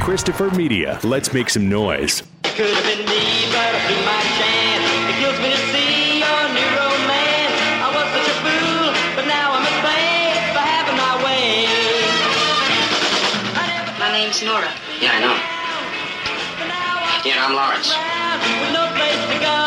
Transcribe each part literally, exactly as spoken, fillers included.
Christopher Media. Let's make some noise. Could have been me, but I blew my chance. It kills me to see your new romance. I was such a fool, but now I must pay for having my way. My name's Nora. Yeah, I know. Yeah, I'm Lawrence. With no place to go.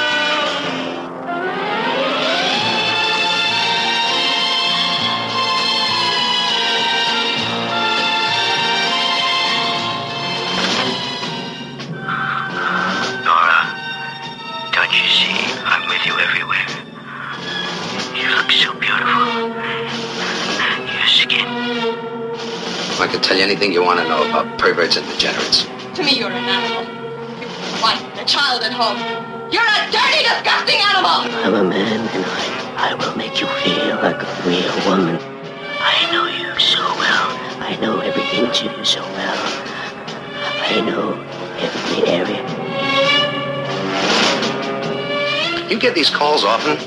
Nora, don't you see I'm with you everywhere? You look so beautiful. Your skin. I can tell you anything you want to know about perverts and degenerates. To me, you're an animal. You've one, a child at home. You're a dirty, disgusting animal! I'm a man, and I, I will make you feel like a real woman. I know you so well. I know everything to you so well. I know every area. You get these calls often?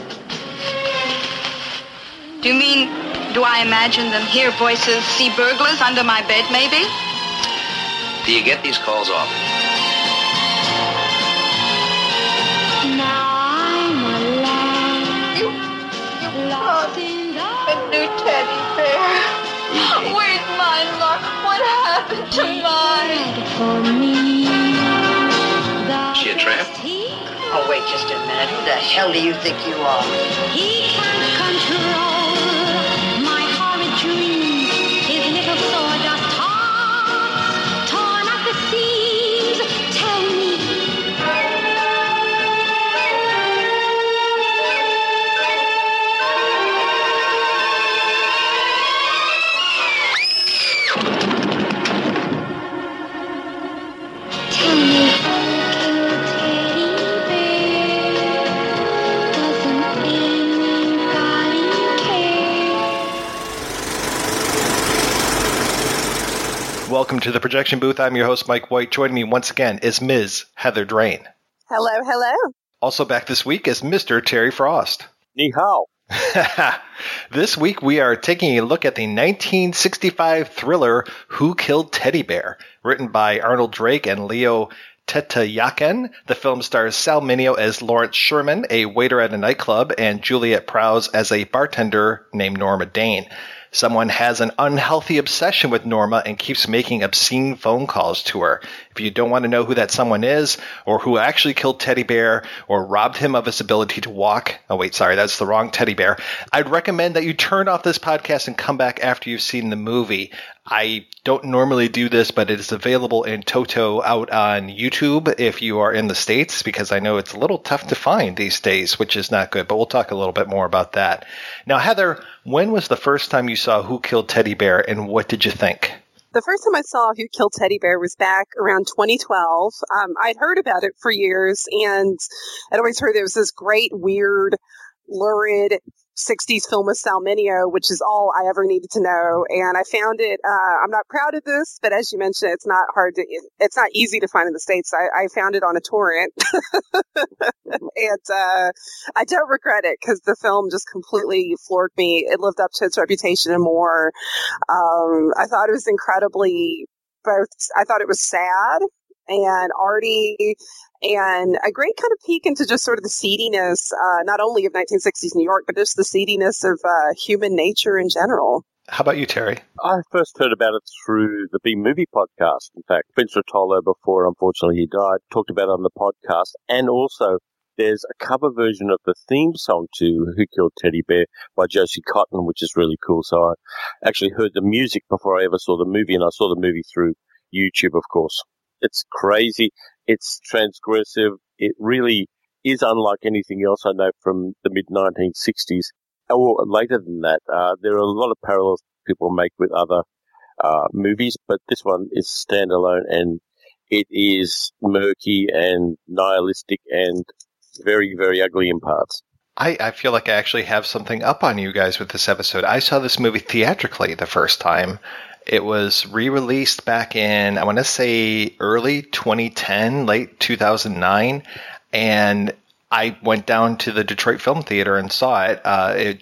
Do you mean, do I imagine them, hear voices, see burglars under my bed, maybe? Do you get these calls often? You, you brought a new teddy bear. Where's my luck? What happened to mine? Is she a tramp? Oh, wait just a minute. Who the hell do you think you are? He can't control my horrid dreams. His little sawdust heart torn at the seams. Tell me. Tell me. Welcome to the Projection Booth. I'm your host, Mike White. Joining me once again is Miz Heather Drain. Hello, hello. Also back this week is Mister Terry Frost. Ni hao. This week we are taking a look at the nineteen sixty-five thriller Who Killed Teddy Bear, written by Arnold Drake and Leo Tetayakan. The film stars Sal Mineo as Lawrence Sherman, a waiter at a nightclub, and Juliet Prowse as a bartender named Norma Dane. Someone has an unhealthy obsession with Norma and keeps making obscene phone calls to her. If you don't want to know who that someone is, or who actually killed Teddy Bear, or robbed him of his ability to walk, oh wait, sorry, that's the wrong Teddy Bear, I'd recommend that you turn off this podcast and come back after you've seen the movie. I don't normally do this, but it is available in toto out on YouTube if you are in the States, because I know it's a little tough to find these days, which is not good, but we'll talk a little bit more about that. Now, Heather, when was the first time you saw Who Killed Teddy Bear, and what did you think? The first time I saw Who Killed Teddy Bear was back around twenty twelve. Um, I'd heard about it for years, and I'd always heard there was this great, weird, lurid sixties film with Sal Mineo, which is all I ever needed to know. And I found it, uh, I'm not proud of this, but as you mentioned, it's not hard to, it, it's not easy to find in the States. I, I found it on a torrent. And, uh, I don't regret it because the film just completely floored me. It lived up to its reputation and more. Um, I thought it was incredibly both, I thought it was sad and arty, and a great kind of peek into just sort of the seediness, uh, not only of nineteen sixties New York, but just the seediness of uh, human nature in general. How about you, Terry? I first heard about it through the B-Movie podcast. In fact, Vince Rotolo, before unfortunately he died, talked about it on the podcast. And also, there's a cover version of the theme song to Who Killed Teddy Bear by Josie Cotton, which is really cool. So I actually heard the music before I ever saw the movie, and I saw the movie through YouTube, of course. It's crazy. It's transgressive. It really is unlike anything else I know from the mid nineteen sixties. Or later than that, uh, there are a lot of parallels people make with other uh, movies, but this one is standalone, and it is murky and nihilistic and very, very ugly in parts. I, I feel like I actually have something up on you guys with this episode. I saw this movie theatrically the first time. It was re-released back in, I want to say, early twenty ten, late two thousand nine, and I went down to the Detroit Film Theater and saw it. Uh, it just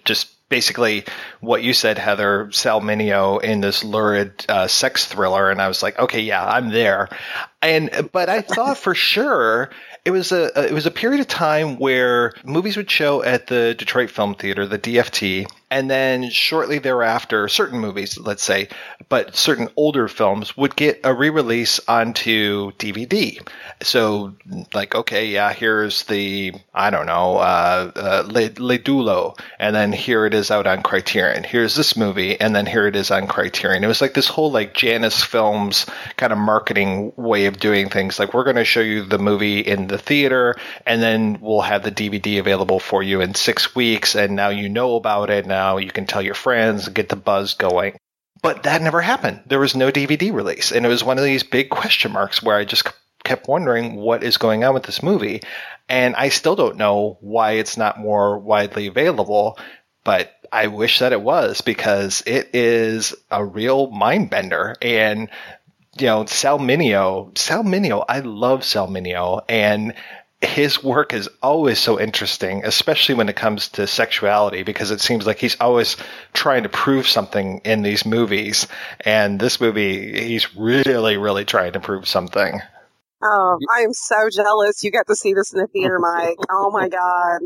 basically what you said, Heather, Sal Mineo in this lurid uh, sex thriller, and I was like, okay, yeah, I'm there. And but I thought for sure it was a it was a period of time where movies would show at the Detroit Film Theater, the D F T, and then shortly thereafter, certain movies, let's say, but certain older films would get a re-release onto D V D. So, like, okay, yeah, here's the, I don't know, uh, uh, Le, Le Dulo, and then here it is out on Criterion. Here's this movie, and then here it is on Criterion. It was like this whole, like, Janus Films kind of marketing way of doing things. Like, we're going to show you the movie in the theater, and then we'll have the D V D available for you in six weeks, and now you know about it. Now you can tell your friends and get the buzz going. But that never happened. There was no D V D release, and it was one of these big question marks where I just kept wondering what is going on with this movie. And I still don't know why it's not more widely available, but I wish that it was, because it is a real mind bender. And, you know, Sal Mineo, Sal Mineo, I love Sal Mineo, and his work is always so interesting, especially when it comes to sexuality, because it seems like he's always trying to prove something in these movies. And this movie, he's really, really trying to prove something. Oh, I am so jealous. You got to see this in the theater, Mike. Oh, my God.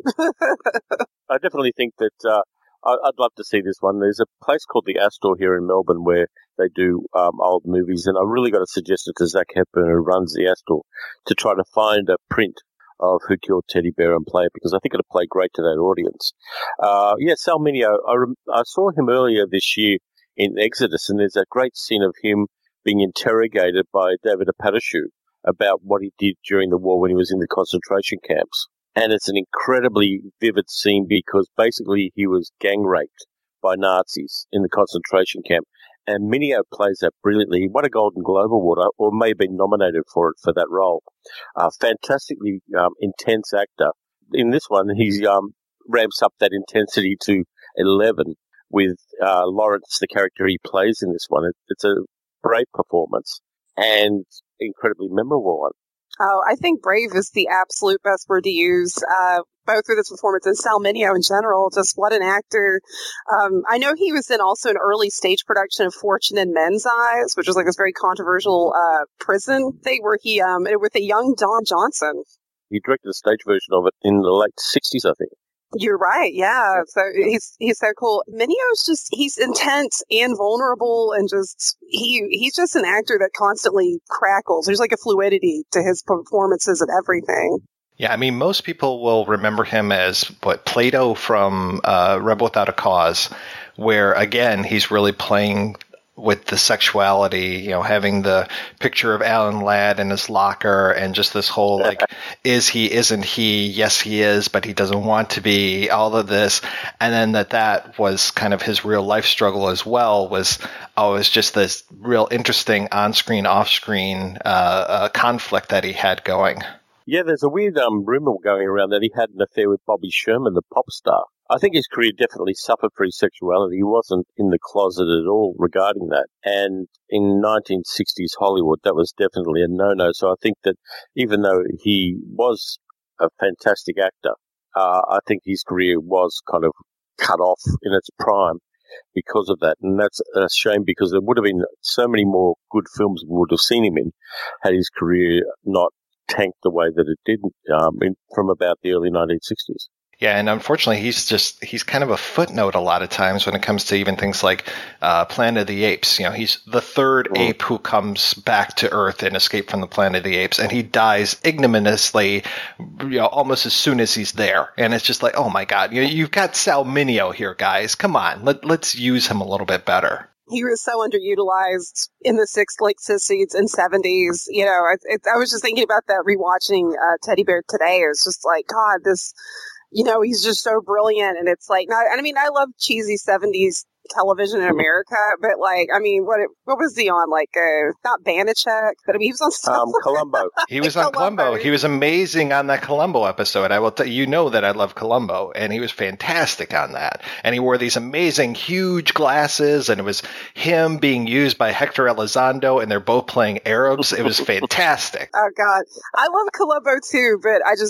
I definitely think that uh, I'd love to see this one. There's a place called the Astor here in Melbourne where they do um, old movies, and I really got to suggest it to Zach Hepburn, who runs the Astor, to try to find a print of Who Killed Teddy Bear and play it, because I think it'll play great to that audience. Uh, yeah, Sal Mineo, I, rem- I saw him earlier this year in Exodus, and there's a great scene of him being interrogated by David Apatow about what he did during the war when he was in the concentration camps. And it's an incredibly vivid scene because basically he was gang raped by Nazis in the concentration camp. And Mineo plays that brilliantly. He won a Golden Globe Award, or may have been nominated for it for that role. Uh, fantastically um, intense actor. In this one, he um, ramps up that intensity to eleven with uh, Lawrence, the character he plays in this one. It, it's a brave performance and incredibly memorable one. Oh, I think brave is the absolute best word to use, uh, both for this performance and Sal Mineo in general. Just what an actor. Um, I know he was in also an early stage production of Fortune in Men's Eyes, which was like this very controversial uh, prison thing where he, um, with a young Don Johnson. He directed a stage version of it in the late sixties, I think. You're right, yeah. So he's he's so cool. Mineo's just, he's intense and vulnerable, and just, he he's just an actor that constantly crackles. There's like a fluidity to his performances and everything. Yeah, I mean, most people will remember him as, what, Plato from uh, Rebel Without a Cause, where, again, he's really playing with the sexuality, you know, having the picture of Alan Ladd in his locker, and just this whole, like, is he, isn't he, yes he is, but he doesn't want to be, all of this. And then that that was kind of his real life struggle as well, was, oh, it was just this real interesting on-screen, off-screen uh, uh, conflict that he had going. Yeah, there's a weird um, rumor going around that he had an affair with Bobby Sherman, the pop star. I think his career definitely suffered for his sexuality. He wasn't in the closet at all regarding that. And in nineteen sixties Hollywood, that was definitely a no-no. So I think that even though he was a fantastic actor, uh, I think his career was kind of cut off in its prime because of that. And that's a shame, because there would have been so many more good films we would have seen him in had his career not tanked the way that it did um, in, from about the early nineteen sixties. Yeah, and unfortunately, he's just, he's kind of a footnote a lot of times when it comes to even things like uh, Planet of the Apes. You know, he's the third mm. ape who comes back to Earth in Escape from the Planet of the Apes, and he dies ignominiously, you know, almost as soon as he's there. And it's just like, oh my God, you know, you've got Sal Mineo here, guys. Come on, let, let's use him a little bit better. He was so underutilized in the sixties, late sixties and seventies. You know, it, it, I was just thinking about that rewatching uh, Teddy Bear today. It was just like, God, this... You know, he's just so brilliant, and it's like, not, I mean, I love cheesy seventies television in America, but like, I mean, what what was he on? Like, uh, not Banachek, but I mean, he was on stuff um, Columbo. He was on Columbo. He was amazing on that Columbo episode. I will tell you, know that I love Columbo, and he was fantastic on that. And he wore these amazing, huge glasses, and it was him being used by Hector Elizondo, and they're both playing Arabs. It was fantastic. Oh God, I love Columbo too, but I just.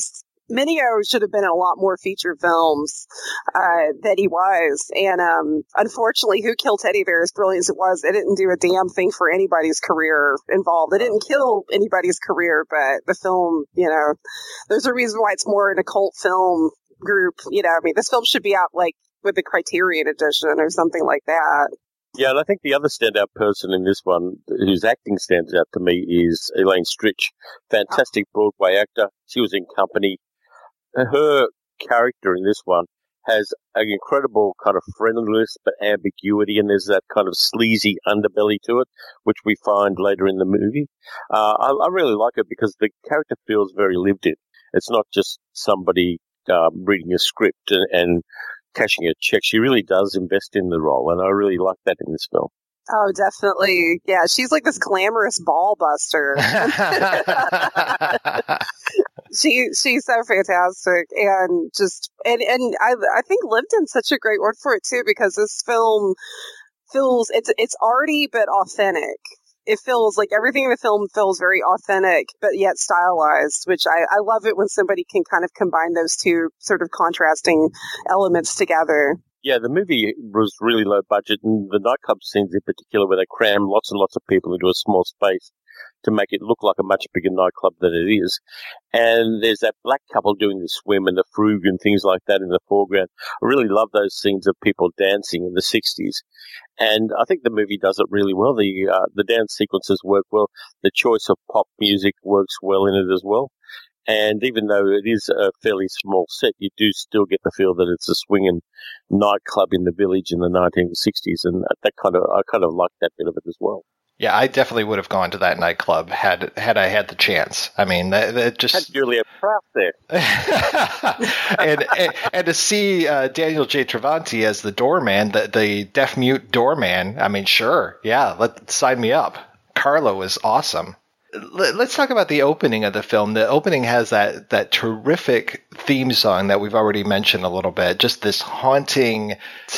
Mineo should have been in a lot more feature films uh, than he was. And um, unfortunately, Who Killed Teddy Bear, as brilliant as it was, it didn't do a damn thing for anybody's career involved. It didn't kill anybody's career, but the film, you know, there's a reason why it's more an occult film group. You know, I mean, this film should be out like with the Criterion edition or something like that. Yeah, and I think the other standout person in this one, whose acting stands out to me, is Elaine Stritch. Fantastic Broadway actor. She was in Company. Her character in this one has an incredible kind of friendliness but ambiguity, and there's that kind of sleazy underbelly to it, which we find later in the movie. Uh, I, I really like it because the character feels very lived in. It's not just somebody um, reading a script and, and cashing a check. She really does invest in the role, and I really like that in this film. Oh, definitely. Yeah, she's like this glamorous ball buster. she she's so fantastic, and just and and I I think lived in such a great word for it too, because this film feels it's it's arty but authentic. It feels like everything in the film feels very authentic, but yet stylized, which I, I love it when somebody can kind of combine those two sort of contrasting elements together. Yeah, the movie was really low budget, and the nightclub scenes in particular, where they cram lots and lots of people into a small space to make it look like a much bigger nightclub than it is. And there's that black couple doing the swim and the frug and things like that in the foreground. I really love those scenes of people dancing in the sixties. And I think the movie does it really well. The uh, the dance sequences work well. The choice of pop music works well in it as well. And even though it is a fairly small set, you do still get the feel that it's a swinging nightclub in the village in the nineteen sixties, and that kind of I kind of like that bit of it as well. Yeah, I definitely would have gone to that nightclub had had I had the chance. I mean, that, that just had Julia Prout there, and, and and to see uh, Daniel J. Travanti as the doorman, the the deaf mute doorman. I mean, sure, yeah, let sign me up. Carlo is awesome. Let's talk about the opening of the film. The opening has that, that terrific theme song that we've already mentioned a little bit. Just this haunting,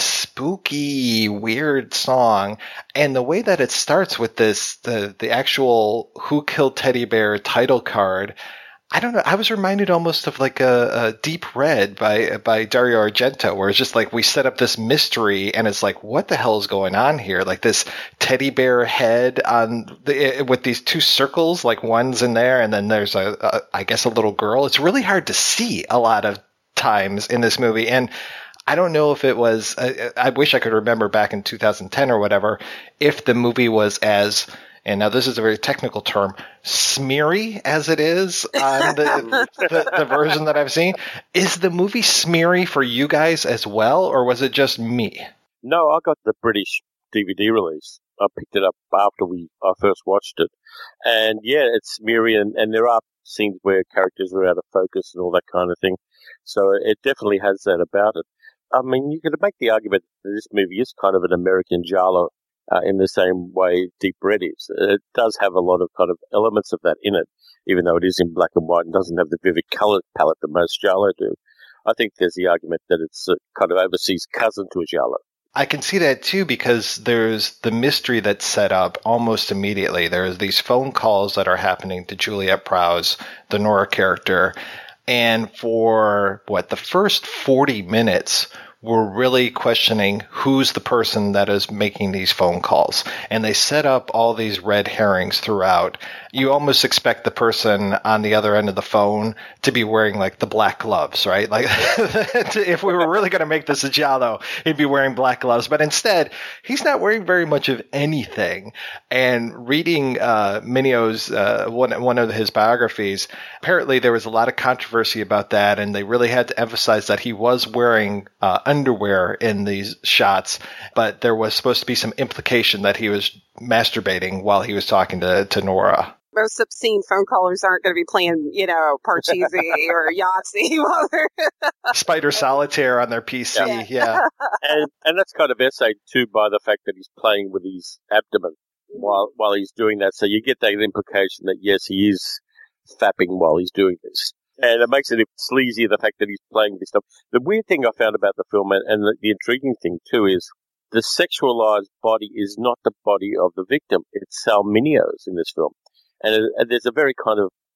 spooky, weird song. And the way that it starts with this, the, the actual Who Killed Teddy Bear title card, I don't know. I was reminded almost of like a, a Deep Red by by Dario Argento, where it's just like we set up this mystery, and it's like, what the hell is going on here? Like this teddy bear head on the, with these two circles, like one's in there, and then there's a, a I guess a little girl. It's really hard to see a lot of times in this movie, and I don't know if it was. I, I wish I could remember back in two thousand ten or whatever if the movie was as. And now this is a very technical term, smeary as it is on the, the, the version that I've seen. Is the movie smeary for you guys as well, or was it just me? No, I got the British D V D release. I picked it up after we I first watched it. And yeah, it's smeary, and, and there are scenes where characters are out of focus and all that kind of thing. So it definitely has that about it. I mean, you could make the argument that this movie is kind of an American giallo. Uh, in the same way Deep Red is. It does have a lot of kind of elements of that in it, even though it is in black and white and doesn't have the vivid colour palette that most giallo do. I think there's the argument that it's a kind of overseas cousin to a giallo. I can see that too, because there's the mystery that's set up almost immediately. There's these phone calls that are happening to Juliette Prowse, the Nora character, and for, what, the first forty minutes, we're really questioning who's the person that is making these phone calls. And they set up all these red herrings throughout. You almost expect the person on the other end of the phone to be wearing like the black gloves, right? Like if we were really going to make this a giallo, he'd be wearing black gloves. But instead, he's not wearing very much of anything. And reading uh, Mineo's, uh, one, one of his biographies, apparently there was a lot of controversy about that. And they really had to emphasize that he was wearing uh, underwear in these shots, but there was supposed to be some implication that he was masturbating while he was talking to, to Nora. Most obscene phone callers aren't going to be playing, you know, Parcheesi or Yahtzee while they're Spider Solitaire on their P C, yeah. yeah. And and that's kind of essayed too by the fact that he's playing with his abdomen while while he's doing that. So you get that implication that yes, he is fapping while he's doing this. And it makes it sleazy, the fact that he's playing this stuff. The weird thing I found about the film, and, and the, the intriguing thing too, is the sexualized body is not the body of the victim. It's Sal Mineo's in this film. And, it, and there's a very kind of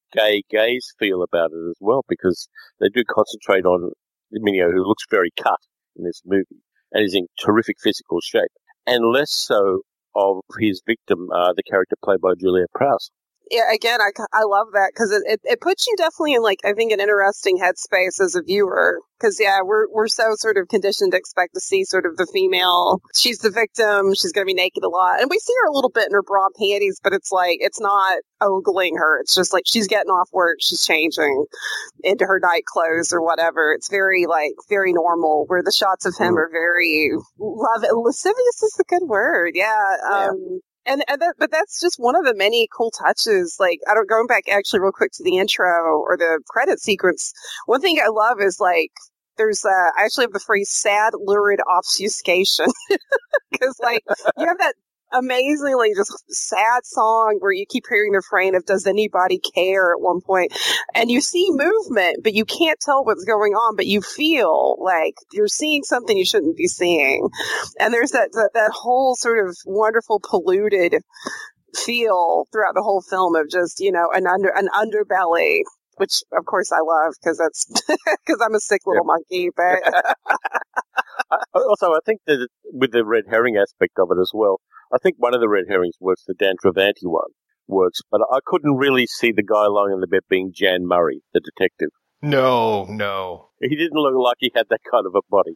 gay gaze feel about it as well, because they do concentrate on Mineo, who looks very cut in this movie and is in terrific physical shape, and less so of his victim, uh, the character played by Julia Prowse. Yeah, again, I, I love that because it, it, it puts you definitely in, like, I think an interesting headspace as a viewer. Because, yeah, we're we're so sort of conditioned to expect to see sort of the female. She's the victim. She's going to be naked a lot. And we see her a little bit in her bra and panties, but it's like, it's not ogling her. It's just like she's getting off work. She's changing into her night clothes or whatever. It's very, like, very normal, where the shots of him mm. are very love lascivious is the good word. Yeah. Um, yeah. And, and that, but that's just one of the many cool touches. Like, I don't, going back actually real quick to the intro or the credit sequence. One thing I love is, like, there's, uh, I actually have the phrase sad, lurid obfuscation. Cause, like, you have that amazingly just sad song where you keep hearing the refrain of "Does anybody care?" at one point, and you see movement, but you can't tell what's going on, but you feel like you're seeing something you shouldn't be seeing. And there's that that, that whole sort of wonderful polluted feel throughout the whole film of just, you know, an under an underbelly, which of course I love because that's because I'm a sick little yeah. monkey. But also, I think that with the red herring aspect of it as well, I think one of the red herrings works, the Dan Travanti one works, but I couldn't really see the guy lying on the bed being Jan Murray, the detective. No, no. He didn't look like he had that kind of a body.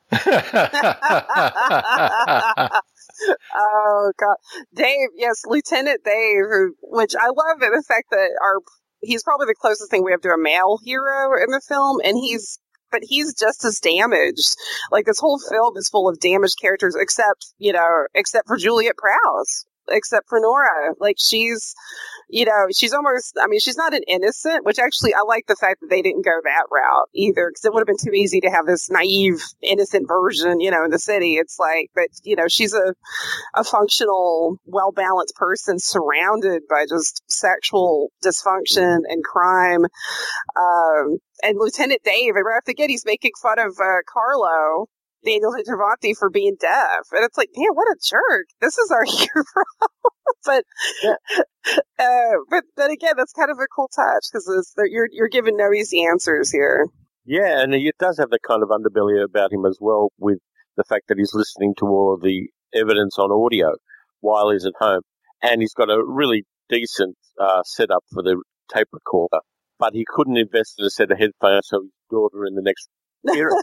Oh, God. Dave, yes, Lieutenant Dave, who, which I love the fact that our he's probably the closest thing we have to a male hero in the film, and he's but he's just as damaged. Like, this whole film is full of damaged characters, except, you know, except for Juliet Prowse, except for Nora. Like, she's, you know, she's almost, I mean, she's not an innocent, which actually, I like the fact that they didn't go that route either, because it would have been too easy to have this naive, innocent version, you know, in the city. It's like, but, you know, she's a, a functional, well-balanced person surrounded by just sexual dysfunction and crime. Um, and Lieutenant Dave, and right off the get, he's making fun of uh, Carlo, Daniel Travanti, for being deaf. And it's like, man, what a jerk. This is our hero. but, yeah. uh, but, but again, that's kind of a cool touch because you're, you're given no easy answers here. Yeah. And it does have the kind of underbelly about him as well, with the fact that he's listening to all of the evidence on audio while he's at home. And he's got a really decent uh, setup for the tape recorder, but he couldn't invest in a set of headphones, so his daughter in the next era.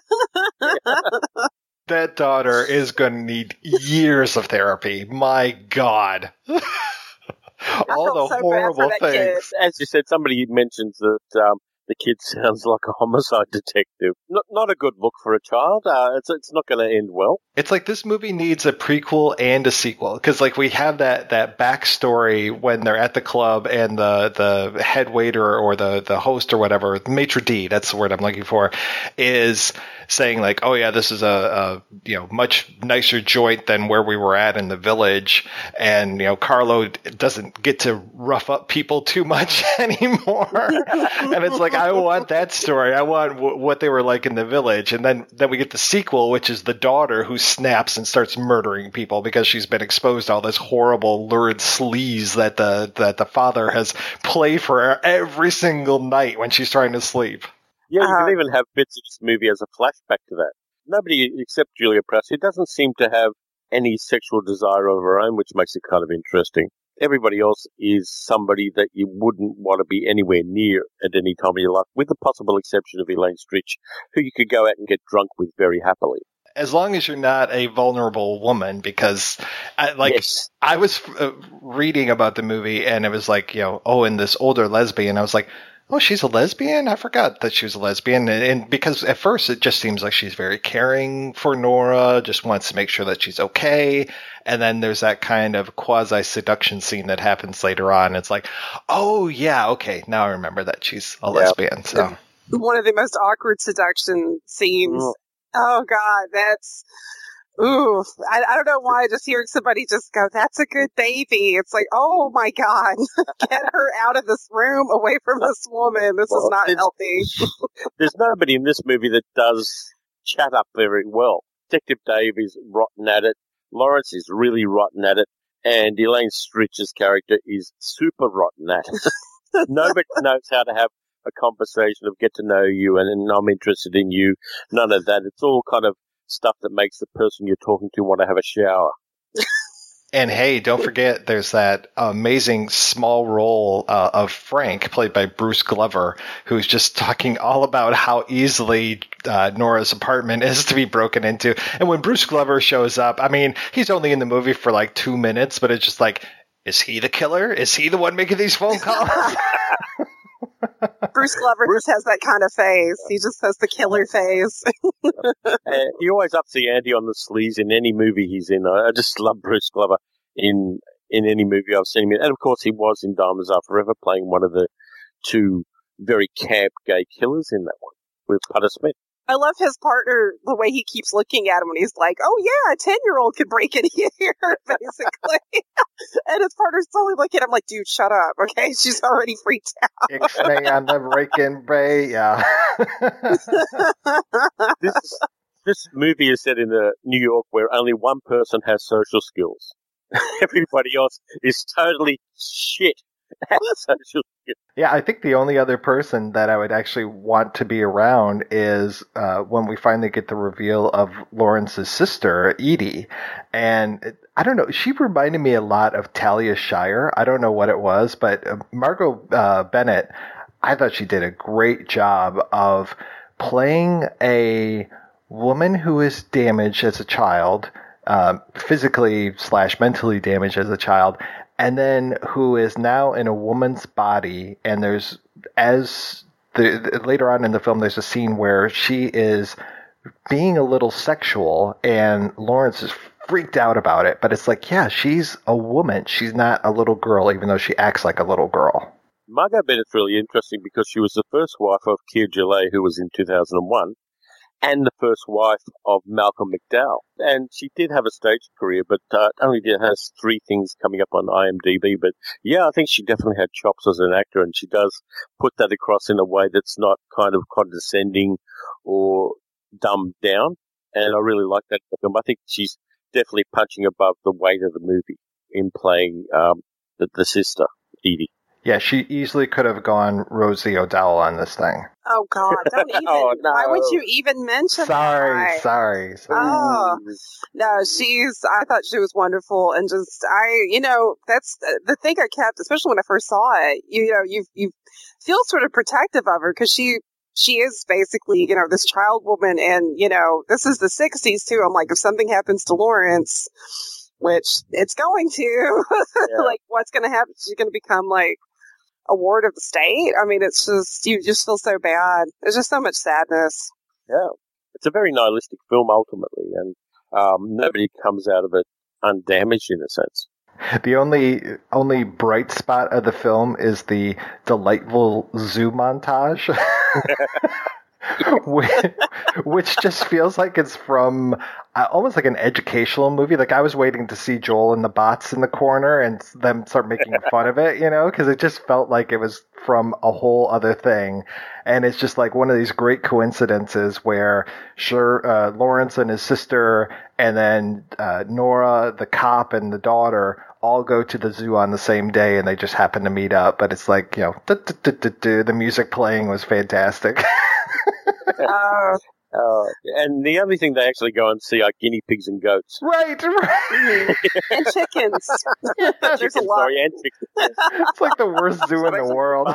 That daughter is going to need years of therapy. My God. All the so horrible things. Kid. As you said, somebody mentions that um, the kid sounds like a homicide detective. Not not a good look for a child. Uh, it's it's not going to end well. It's like this movie needs a prequel and a sequel, because like we have that that backstory when they're at the club and the the head waiter or the the host or whatever, maitre d', that's the word I'm looking for, is saying like, oh yeah, this is a, a you know much nicer joint than where we were at in the village, and you know Carlo doesn't get to rough up people too much anymore. And it's like, I want that story. I want w- what they were like in the village. And then then we get the sequel, which is the daughter who snaps and starts murdering people because she's been exposed to all this horrible lurid sleaze that the that the father has played for her every single night when she's trying to sleep. Yeah, you Uh, can even have bits of this movie as a flashback to that. Nobody except Julia Prowse, who doesn't seem to have any sexual desire of her own, which makes it kind of interesting. Everybody else is somebody that you wouldn't want to be anywhere near at any time in your life, with the possible exception of Elaine Stritch, who you could go out and get drunk with very happily. As long as you're not a vulnerable woman, because I, like Yes. I was uh, reading about the movie and it was like, you know, oh, and this older lesbian, I was like, oh, she's a lesbian? I forgot that she was a lesbian. And, and because at first it just seems like she's very caring for Nora, just wants to make sure that she's okay. And then there's that kind of quasi-seduction scene that happens later on. It's like, oh, yeah, okay, now I remember that she's a Yeah. lesbian. So One of the most awkward seduction scenes. Mm. Oh, God, that's... Ooh, I, I don't know why just hearing somebody just go, that's a good baby. It's like, oh my God, get her out of this room, away from this woman. This Well, is not it's- healthy. There's nobody in this movie that does chat up very well. Detective Dave is rotten at it. Lawrence is really rotten at it. And Elaine Stritch's character is super rotten at it. Nobody knows how to have a conversation of get to know you and, and I'm interested in you. None of that. It's all kind of stuff that makes the person you're talking to want to have a shower. And hey, don't forget, there's that amazing small role uh, of Frank, played by Bruce Glover, who's just talking all about how easily uh, Nora's apartment is to be broken into. And when Bruce Glover shows up, I mean, he's only in the movie for like two minutes, but it's just like, is he the killer? Is he the one making these phone calls? Bruce Glover just has that kind of face. He just has the killer face. uh, he always ups the ante on the sleaze in any movie he's in. I, I just love Bruce Glover in in any movie I've seen him in. And, of course, he was in Diamonds Are Forever, playing one of the two very camp gay killers in that one with Putter Smith. I love his partner, the way he keeps looking at him when he's like, oh, yeah, a ten-year-old could break in here, basically. And his partner's totally looking at him like, dude, shut up, okay? She's already freaked out. Ixnay on the breaking bay, yeah. this, this movie is set in uh, New York where only one person has social skills. Everybody else is totally shit at social skills. Yeah, I think the only other person that I would actually want to be around is uh, when we finally get the reveal of Lawrence's sister, Edie. And I don't know, she reminded me a lot of Talia Shire. I don't know what it was, but uh, Margot uh, Bennett, I thought she did a great job of playing a woman who is damaged as a child, uh, physically slash mentally damaged as a child, and then who is now in a woman's body. And there's, as the, the later on in the film, there's a scene where she is being a little sexual, and Lawrence is freaked out about it. But it's like, yeah, she's a woman. She's not a little girl, even though she acts like a little girl. Margot Bennett's really interesting because she was the first wife of Keir Gilley, who was in two thousand one, and the first wife of Malcolm McDowell. And she did have a stage career, but uh, only did, has three things coming up on I M D B. But yeah, I think she definitely had chops as an actor, and she does put that across in a way that's not kind of condescending or dumbed down. And I really like that film. I think she's definitely punching above the weight of the movie in playing um, the, the sister, Edie. Yeah, she easily could have gone Rosie O'Dowell on this thing. Oh, God. Don't even. Oh, no. Why would you even mention Sorry, that? sorry, sorry. Oh, no, she's, I thought she was wonderful. And just, I, you know, that's the thing I kept, especially when I first saw it, you know, you, you feel sort of protective of her because she, she is basically, you know, this child woman. And, you know, this is the sixties too. I'm like, if something happens to Lawrence, which it's going to, yeah. Like, what's going to happen? She's going to become like a ward of the state. I mean, it's just, you just feel so bad. There's just so much sadness. Yeah. It's a very nihilistic film, ultimately, and um, nobody comes out of it undamaged, in a sense. The only only bright spot of the film is the delightful zoo montage. Which just feels like it's from uh, almost like an educational movie. Like, I was waiting to see Joel and the bots in the corner and them start making fun of it, you know, because it just felt like it was from a whole other thing. And it's just like one of these great coincidences where, sure, uh, Lawrence and his sister, and then uh, Nora, the cop, and the daughter all go to the zoo on the same day, and they just happen to meet up. But it's like, you know, the music playing was fantastic. uh, uh, and the only thing they actually go and see are guinea pigs and goats. Right, right. And chickens. Yeah, There's chickens, a lot. sorry, and chickens. It's like the worst zoo in the world.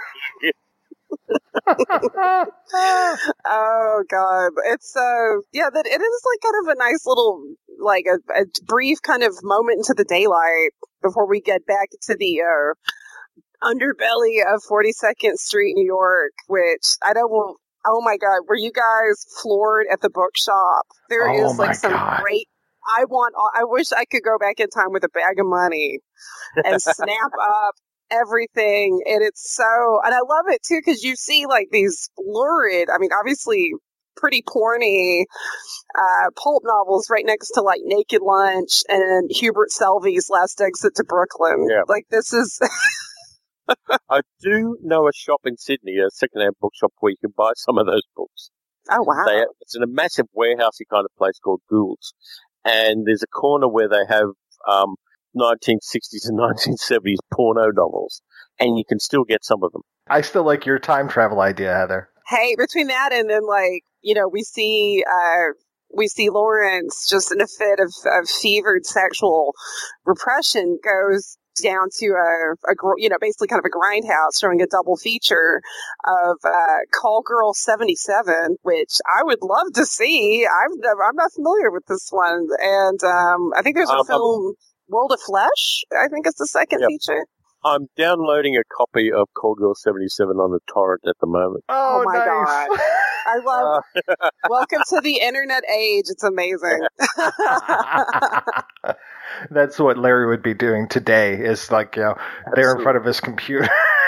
Oh God, it's uh yeah, that it is like kind of a nice little like a, a brief kind of moment into the daylight before we get back to the uh, underbelly of forty-second Street, New York, which I don't will. Oh my God, were you guys floored at the bookshop? There oh is like some God. great. I want. I wish I could go back in time with a bag of money and snap up everything. And it's so, and I love it too because you see like these lurid. I mean, obviously pretty porny uh, pulp novels right next to like Naked Lunch and Hubert Selby's Last Exit to Brooklyn. Yeah. Like this is. I do know a shop in Sydney, a second-hand bookshop, where you can buy some of those books. Oh, wow. They, it's in a massive warehousey kind of place called Gould's. And there's a corner where they have um, nineteen sixties and nineteen seventies porno novels, and you can still get some of them. I still like your time travel idea, Heather. Hey, between that and then, like, you know, we see uh, we see Lawrence just in a fit of, of fevered sexual repression goes down to a, a, you know, basically kind of a grindhouse, showing a double feature of uh, Call Girl seventy-seven, which I would love to see. I've never, I'm not familiar with this one, and um, I think there's a um, film, World of Flesh. I think it's the second yep. feature. I'm downloading a copy of Call Girl seventy-seven on the torrent at the moment. Oh, Oh my nice. God. I love Uh, Welcome to the internet age. It's amazing. That's what Larry would be doing today, is like, you know, there in front of his computer.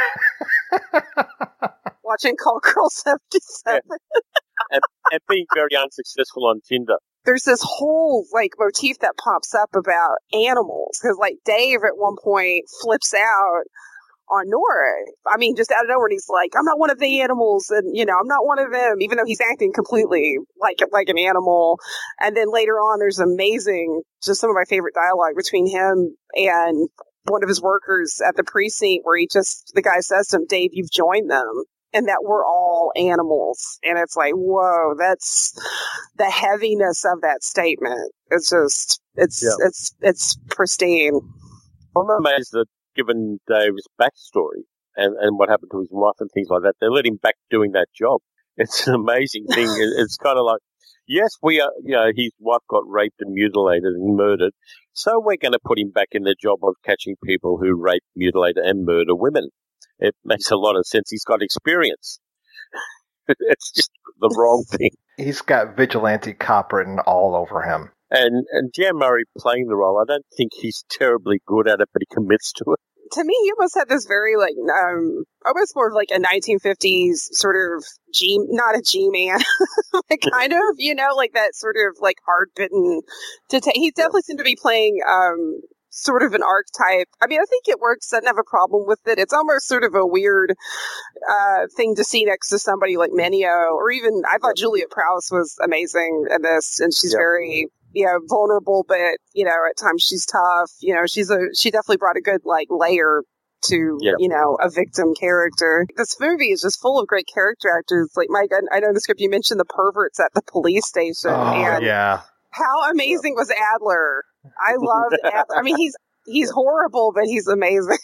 Watching Call Girl seventy-seven. and, and being very unsuccessful on Tinder. There's this whole, like, motif that pops up about animals. Because, like, Dave at one point flips out on Nora. I mean, just out of nowhere, and he's like, I'm not one of the animals, and, you know, I'm not one of them, even though he's acting completely like like an animal. And then later on, there's amazing, just some of my favorite dialogue between him and one of his workers at the precinct, where he just, the guy says to him, Dave, you've joined them, and that we're all animals. And it's like, whoa, that's the heaviness of that statement. It's just, it's, Yeah. it's, it's pristine. I'm amazed that, given Dave's backstory and, and what happened to his wife and things like that, they let him back doing that job. It's an amazing thing. It- It's kind of like, yes, we are, you know, his wife got raped and mutilated and murdered, so we're going to put him back in the job of catching people who rape, mutilate, and murder women. It makes a lot of sense. He's got experience. It's just the wrong thing. He's got vigilante cop written all over him. And and Jan Murray playing the role, I don't think he's terribly good at it, but he commits to it. To me, he almost had this very, like, um, almost more of like a nineteen fifties sort of G, not a G-man, like kind of, you know, like that sort of like hard-bitten. Deta- he definitely seemed to be playing um, sort of an archetype. I mean, I think it works. I don't have a problem with it. It's almost sort of a weird uh, thing to see next to somebody like Menio, or even, I thought Julia Prowse was amazing in this, and she's Yeah. very, you know, vulnerable, but, you know, at times she's tough. You know, she's a, she definitely brought a good, like, layer to, Yeah. you know, a victim character. This movie is just full of great character actors. Like, Mike, I, I know in the script you mentioned the perverts at the police station. Oh, and yeah. how amazing was Adler? I loved Adler. I mean, he's, he's horrible, but he's amazing.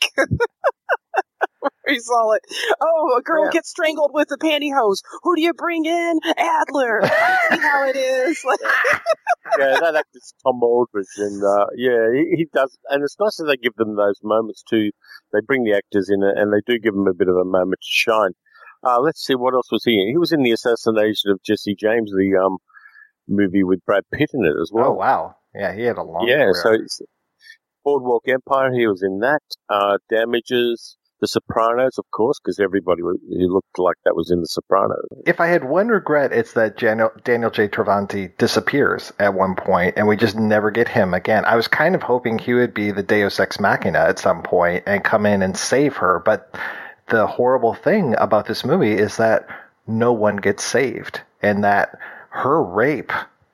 He saw it. Oh, a girl Yeah. gets strangled with a pantyhose. Who do you bring in? Adler. I see how it is. Like, Yeah, that actor's Tom Aldridge, and uh, yeah, he, he does. And it's nice that they give them those moments too. They bring the actors in, and they do give them a bit of a moment to shine. Uh, let's see, what else was he in? He was in the assassination of Jesse James, the um, movie with Brad Pitt in it as well. Oh, wow. Yeah, he had a long Yeah, career. so it's Boardwalk Empire, he was in that. Uh, Damages, The Sopranos, of course, because everybody was, he looked like that was in The Sopranos. If I had one regret, it's that Daniel, Daniel J. Travanti disappears at one point, and we just never get him again. I was kind of hoping he would be the Deus Ex Machina at some point and come in and save her, but the horrible thing about this movie is that no one gets saved, and that her rape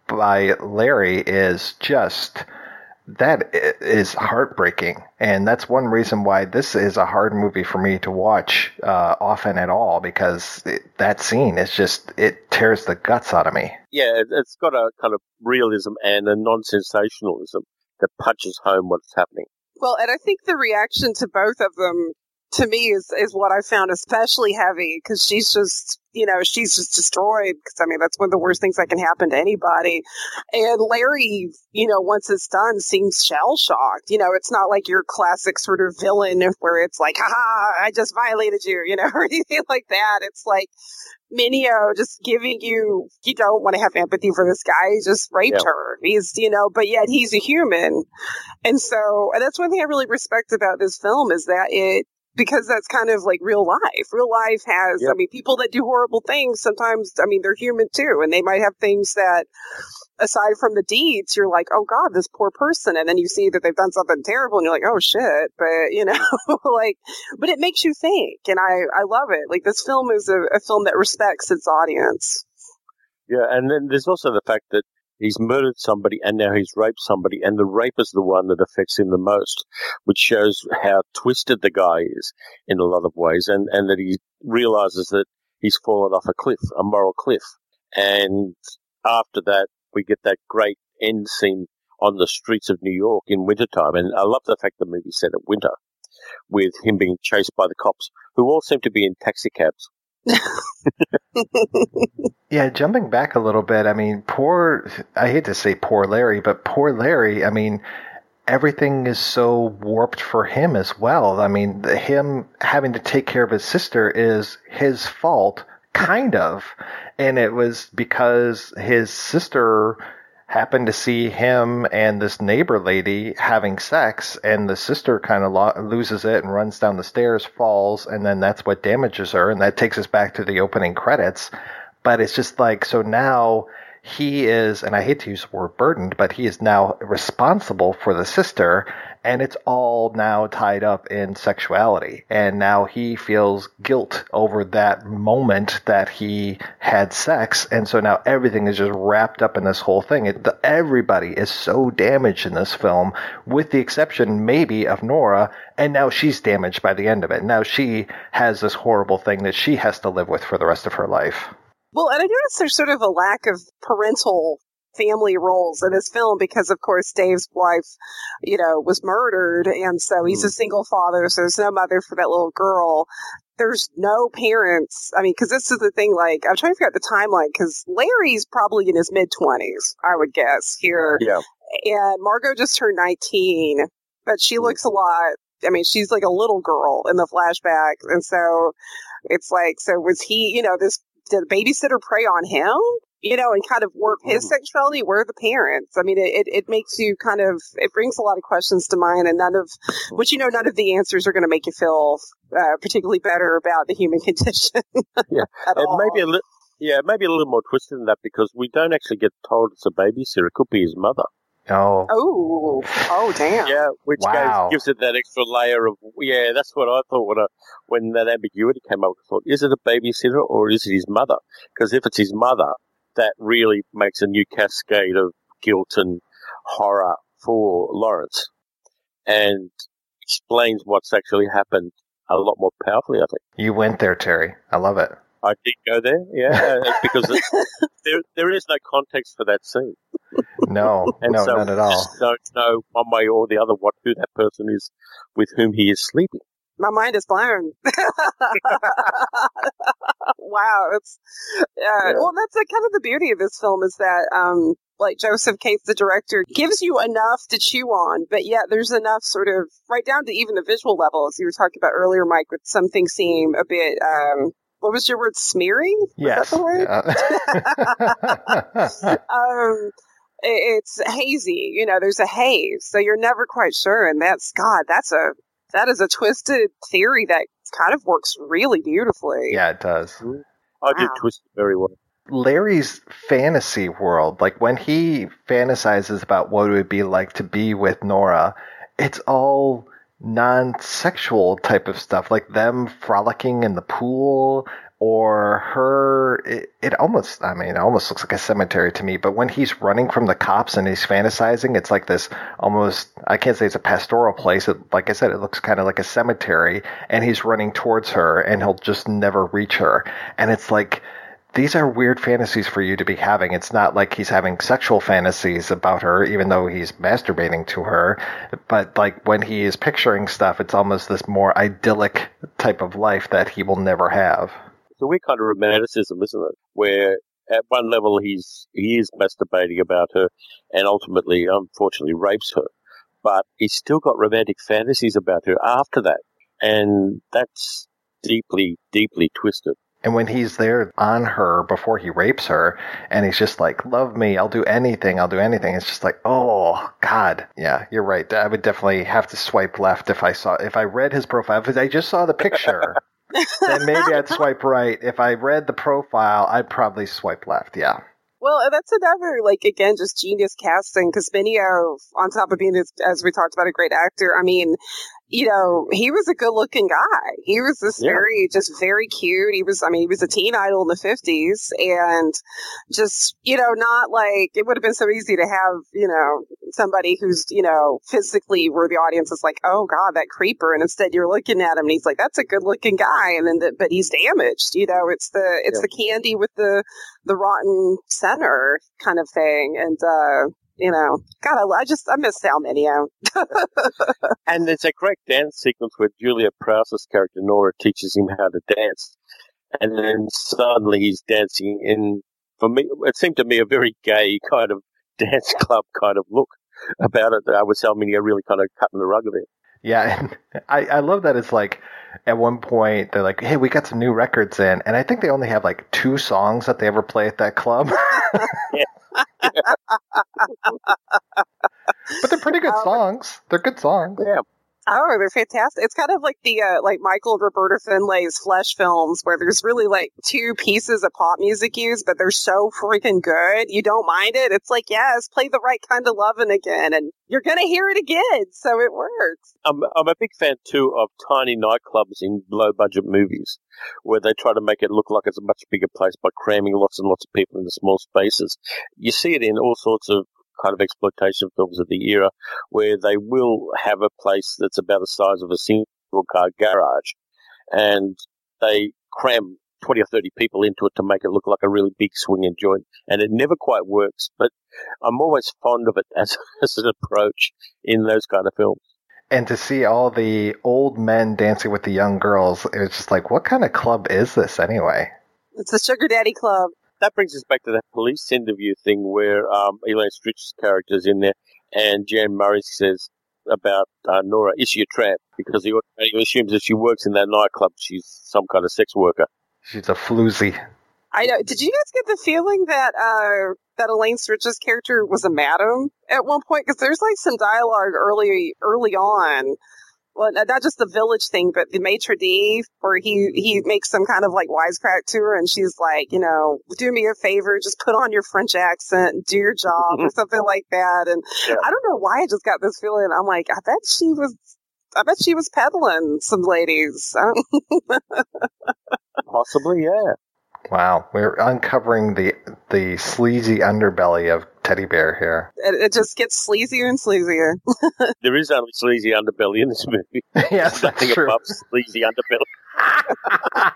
by Larry is just... that is heartbreaking, and that's one reason why this is a hard movie for me to watch uh, often at all, because it, that scene is just, it tears the guts out of me. Yeah, it- it's got a kind of realism and a non-sensationalism that punches home what's happening. well, and I think the reaction to both of them, to me, is, is what I found especially heavy, because she's just, you know, she's just destroyed, because, I mean, that's one of the worst things that can happen to anybody. And Larry, you know, once it's done, seems shell-shocked. You know, it's not like your classic sort of villain where it's like, ha, I just violated you, you know, or anything like that. It's like Minio just giving you, you don't want to have empathy for this guy. He just raped Yeah. her. He's, you know, but yet he's a human. And so, and that's one thing I really respect about this film, is that it, because that's kind of like real life. Real life has, Yep. I mean, people that do horrible things, sometimes, I mean, they're human too. And they might have things that, aside from the deeds, you're like, oh God, this poor person. And then you see that they've done something terrible and you're like, oh shit. But, you know, like, but it makes you think. And I, I love it. Like, this film is a, a film that respects its audience. Yeah, and then there's also the fact that He's murdered somebody and now he's raped somebody, and the rape is the one that affects him the most, which shows how twisted the guy is in a lot of ways, and, and that he realizes that he's fallen off a cliff, a moral cliff. And after that, we get that great end scene on the streets of New York in wintertime. And I love the fact the movie set at winter, with him being chased by the cops, who all seem to be in taxi cabs. Yeah, jumping back a little bit, I mean, poor, I hate to say poor Larry, but poor Larry, I mean, everything is so warped for him as well. I mean, the, him having to take care of his sister is his fault, kind of. And it was because his sister happened to see him and this neighbor lady having sex, and the sister kind of lo- loses it and runs down the stairs, falls, and then that's what damages her, and that takes us back to the opening credits. But it's just like, so now he is, and I hate to use the word burdened, but he is now responsible for the sister, and it's all now tied up in sexuality. And now he feels guilt over that moment that he had sex, and so now everything is just wrapped up in this whole thing. It, the, everybody is so damaged in this film, with the exception maybe of Nora, and now she's damaged by the end of it. Now she has this horrible thing that she has to live with for the rest of her life. Well, and I noticed there's sort of a lack of parental family roles in this film because, of course, Dave's wife, you know, was murdered, and so he's a single father, so there's no mother for that little girl. There's no parents. I mean, because this is the thing, like, I'm trying to figure out the timeline, because Larry's probably in his mid-twenties, I would guess, here. Yeah. And Margot just turned nineteen, but she looks a lot, I mean, she's like a little girl in the flashback, and so it's like, so was he, you know, this, did a babysitter prey on him, you know, and kind of warp his sexuality? Where are the parents? I mean, it, it makes you kind of, it brings a lot of questions to mind, and none of, which, you know, none of the answers are going to make you feel uh, particularly better about the human condition. Yeah, at and all. maybe a li- yeah, maybe a little more twisted than that, because we don't actually get told it's a babysitter. It could be his mother. Oh. Oh, oh, damn. Yeah, which Wow. gives, gives it that extra layer of, yeah, that's what I thought when, I, when that ambiguity came up. I thought, is it a babysitter or is it his mother? Because if it's his mother, that really makes a new cascade of guilt and horror for Lawrence, and explains what's actually happened a lot more powerfully, I think. You went there, Terry. I love it. I did go there, yeah, because it, there there is no context for that scene. No, And no, so not at we all. just don't know one way or the other what who that person is with whom he is sleeping. My mind is blown. Wow. It's, uh, Yeah. Well, that's uh, kind of the beauty of this film is that, um, like Joseph Cates, the director, gives you enough to chew on, but yet there's enough sort of, right down to even the visual level, as you were talking about earlier, Mike, with some things seem a bit, um, what was your word, smeary? Was Yes. that the word? Yeah. um, it- it's hazy, you know, there's a haze, so you're never quite sure, and that's, God, that's a, that is a twisted theory that kind of works really beautifully. Yeah, it does. I did Wow. twist it very well. Larry's fantasy world, like when he fantasizes about what it would be like to be with Nora, it's all non-sexual type of stuff, like them frolicking in the pool, or her, it, it almost, I mean, it almost looks like a cemetery to me, but when he's running from the cops and he's fantasizing, it's like this almost, I can't say it's a pastoral place, it, like I said, it looks kind of like a cemetery, and he's running towards her, and he'll just never reach her, and it's like, these are weird fantasies for you to be having. It's not like he's having sexual fantasies about her, even though he's masturbating to her. But like when he is picturing stuff, it's almost this more idyllic type of life that he will never have. It's a weird kind of romanticism, isn't it? Where at one level he's he is masturbating about her, and ultimately, unfortunately, rapes her. But he's still got romantic fantasies about her after that, and that's deeply, deeply twisted. And when he's there on her before he rapes her, and he's just like, love me, I'll do anything, I'll do anything. It's just like, oh, God. Yeah, you're right. I would definitely have to swipe left if I saw, if I read his profile. If I just saw the picture, then maybe I'd swipe right. If I read the profile, I'd probably swipe left, yeah. Well, that's another, like, again, just genius casting, because Benio, on top of being, this, as we talked about, a great actor, I mean, you know, he was a good-looking guy. He was this Yeah. very, just very cute. He was, I mean, he was a teen idol in the fifties, and just, you know, not like, it would have been so easy to have, you know, somebody who's, you know, physically where the audience is like, oh God, that creeper, and instead you're looking at him and he's like, that's a good-looking guy, and then, the, but he's damaged, you know, it's the, it's Yeah. the candy with the, the rotten center kind of thing, and, uh, you know, God, I, I just, I miss Sal Mineo. And there's a great dance sequence where Julia Prowse's character Nora teaches him how to dance, and then suddenly he's dancing in, for me, it seemed to me a very gay kind of dance club kind of look about it. I was Sal Mineo really kind of cutting the rug a bit. Yeah, and I, I love that it's like, at one point, they're like, hey, we got some new records in, and I think they only have like two songs that they ever play at that club. Yeah. But they're pretty good Oh. songs. They're good songs. Yeah. Oh, they're fantastic. It's kind of like the, uh, like Michael and Roberta Finlay's Flesh films, where there's really like two pieces of pop music used, but they're so freaking good. You don't mind it. It's like, yes, play the right kind of lovin' again, and you're going to hear it again. So it works. I'm, I'm a big fan, too, of tiny nightclubs in low-budget movies where they try to make it look like it's a much bigger place by cramming lots and lots of people into small spaces. You see it in all sorts of kind of exploitation films of the era where they will have a place that's about the size of a single-car garage, and they cram twenty or thirty people into it to make it look like a really big swinging joint, and it never quite works, but I'm always fond of it as, as an approach in those kind of films. And to see all the old men dancing with the young girls, it's just like, what kind of club is this anyway? It's the Sugar Daddy Club. That brings us back to that police interview thing where um, Elaine Stritch's character is in there, and Jan Murray says about uh, Nora, is she a tramp? Because he, he assumes that she works in that nightclub, she's some kind of sex worker. She's a floozy. I know. Did you guys get the feeling that uh, that Elaine Stritch's character was a madam at one point? Because there's like some dialogue early early on. Well, not just the village thing, but the maitre d', where he, he makes some kind of like wisecrack to her, and she's like, you know, do me a favor, just put on your French accent and do your job, or something like that. And Yeah. I don't know why I just got this feeling. I'm like, I bet she was, I bet she was peddling some ladies. I don't- Possibly, yeah. Wow, we're uncovering the the sleazy underbelly of Teddy Bear here. it, it just gets sleazier and sleazier. There is only sleazy underbelly in this movie. Yes, that's Nothing true. above sleazy underbelly.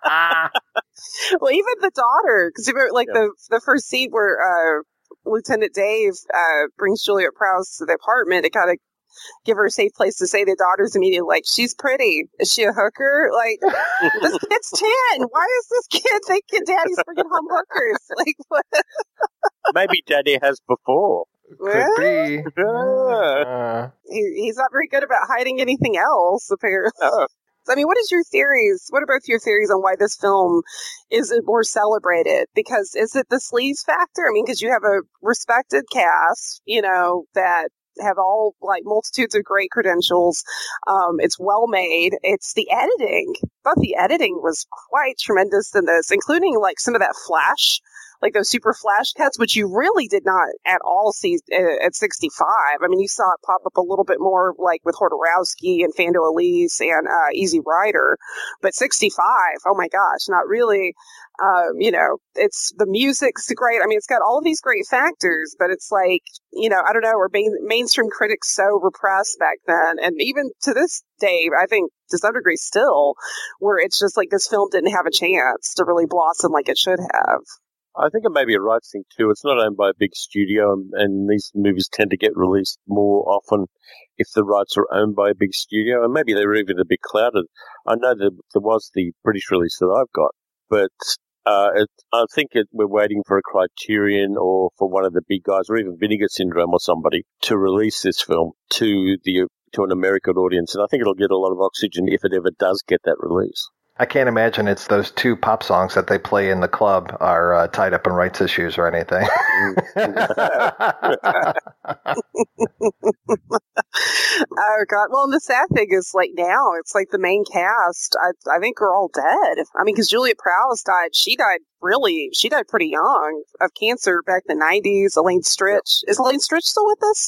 Well, even the daughter, because like Yeah. the the first scene where uh, Lieutenant Dave uh, brings Juliet Prowse to the apartment to kind of give her a safe place to say, the daughter's immediately like, she's pretty. Is she a hooker? Like, this kid's ten. Why is this kid thinking daddy's freaking home hookers? Like, what? Maybe Daddy has before. Could be. Yeah. Uh, He, he's not very good about hiding anything else, apparently. Oh. I mean, what is your theories? What are both your theories on why this film isn't more celebrated? Because is it the sleaze factor? I mean, because you have a respected cast, you know, that have all like multitudes of great credentials. Um, it's well made. It's the editing. I thought the editing was quite tremendous in this, including like some of that flash, like those super flash cuts, which you really did not at all see uh, at sixty-five. I mean, you saw it pop up a little bit more like with Hodorowski and Fando Elise and uh, Easy Rider, but sixty-five, oh my gosh, not really. Um, you know, it's the music's great. I mean, it's got all of these great factors, but it's like, you know, I don't know, were main, mainstream critics so repressed back then, and even to this day, I think to some degree still, where it's just like this film didn't have a chance to really blossom like it should have. I think it may be a rights thing too. It's not owned by a big studio, and, and these movies tend to get released more often if the rights are owned by a big studio, and maybe they're even a bit clouded. I know that there was the British release that I've got, but uh, it, I think it, we're waiting for a Criterion or for one of the big guys, or even Vinegar Syndrome or somebody, to release this film to the to an American audience, and I think it'll get a lot of oxygen if it ever does get that release. I can't imagine it's those two pop songs that they play in the club are uh, tied up in rights issues or anything. Oh God! Well, and the sad thing is, like now, it's like the main cast. I I think are all dead. I mean, because Juliet Prowse died. She died really. She died pretty young of cancer back in the nineties. Elaine Stritch is Elaine Stritch still with us?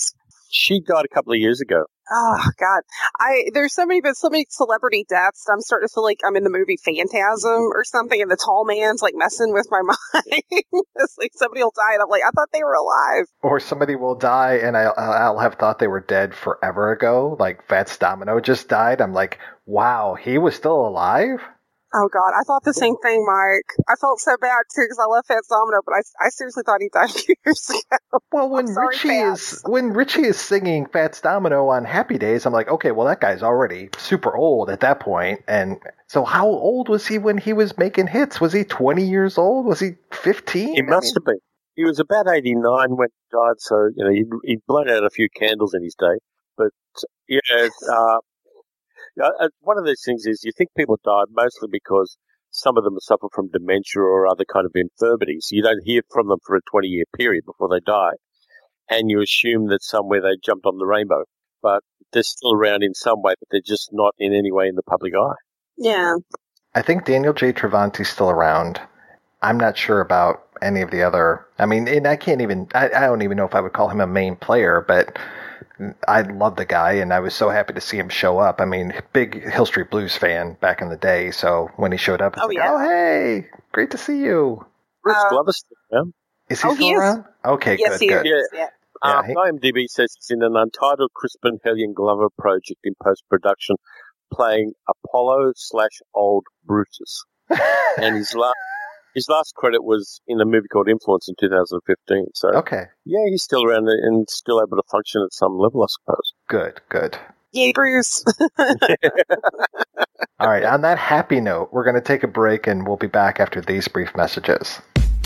She died a couple of years ago. Oh God, I there's so many, but so many celebrity deaths. I'm starting to feel like I'm in the movie Phantasm or something, and the tall man's like messing with my mind. It's like somebody will die, and I'm like, I thought they were alive. Or somebody will die, and I'll, I'll have thought they were dead forever ago. Like Fats Domino just died. I'm like, wow, he was still alive? Oh God, I thought the same thing, Mike. I felt so bad too because I love Fats Domino, but I, I seriously thought he died a few years ago. Well, when sorry, Richie Fats. is when Richie is singing Fats Domino on Happy Days, I'm like, okay, well that guy's already super old at that point. And so, how old was he when he was making hits? Was he twenty years old? Was he fifteen? He must have been. He was about eighty-nine when he died, so you know he'd, he'd blown out a few candles in his day. But yeah. Uh, Uh, one of those things is you think people died mostly because some of them suffer from dementia or other kind of infirmities. You don't hear from them for a twenty-year period before they die, and you assume that somewhere they jumped on the rainbow. But they're still around in some way, but they're just not in any way in the public eye. Yeah. I think Daniel J. Travanti's still around. I'm not sure about any of the other... I mean, and I can't even... I, I don't even know if I would call him a main player, but... I love the guy, and I was so happy to see him show up. I mean, big Hill Street Blues fan back in the day, so when he showed up, it's Oh, like, yeah. oh, hey, great to see you. Bruce Uh, Glover's still around. Is he Oh, still he is. around? Okay, yes, good, he good. is. Yeah. Uh, Yeah, he- IMDb says he's in an untitled Crispin Hellion Glover project in post-production, playing Apollo slash Old Brutus. And his last his last credit was in a movie called Influence in two thousand fifteen. So Okay, yeah, he's still around and still able to function at some level, I suppose. good, good. Yay, Bruce. All right, on that happy note, we're going to take a break, and we'll be back after these brief messages.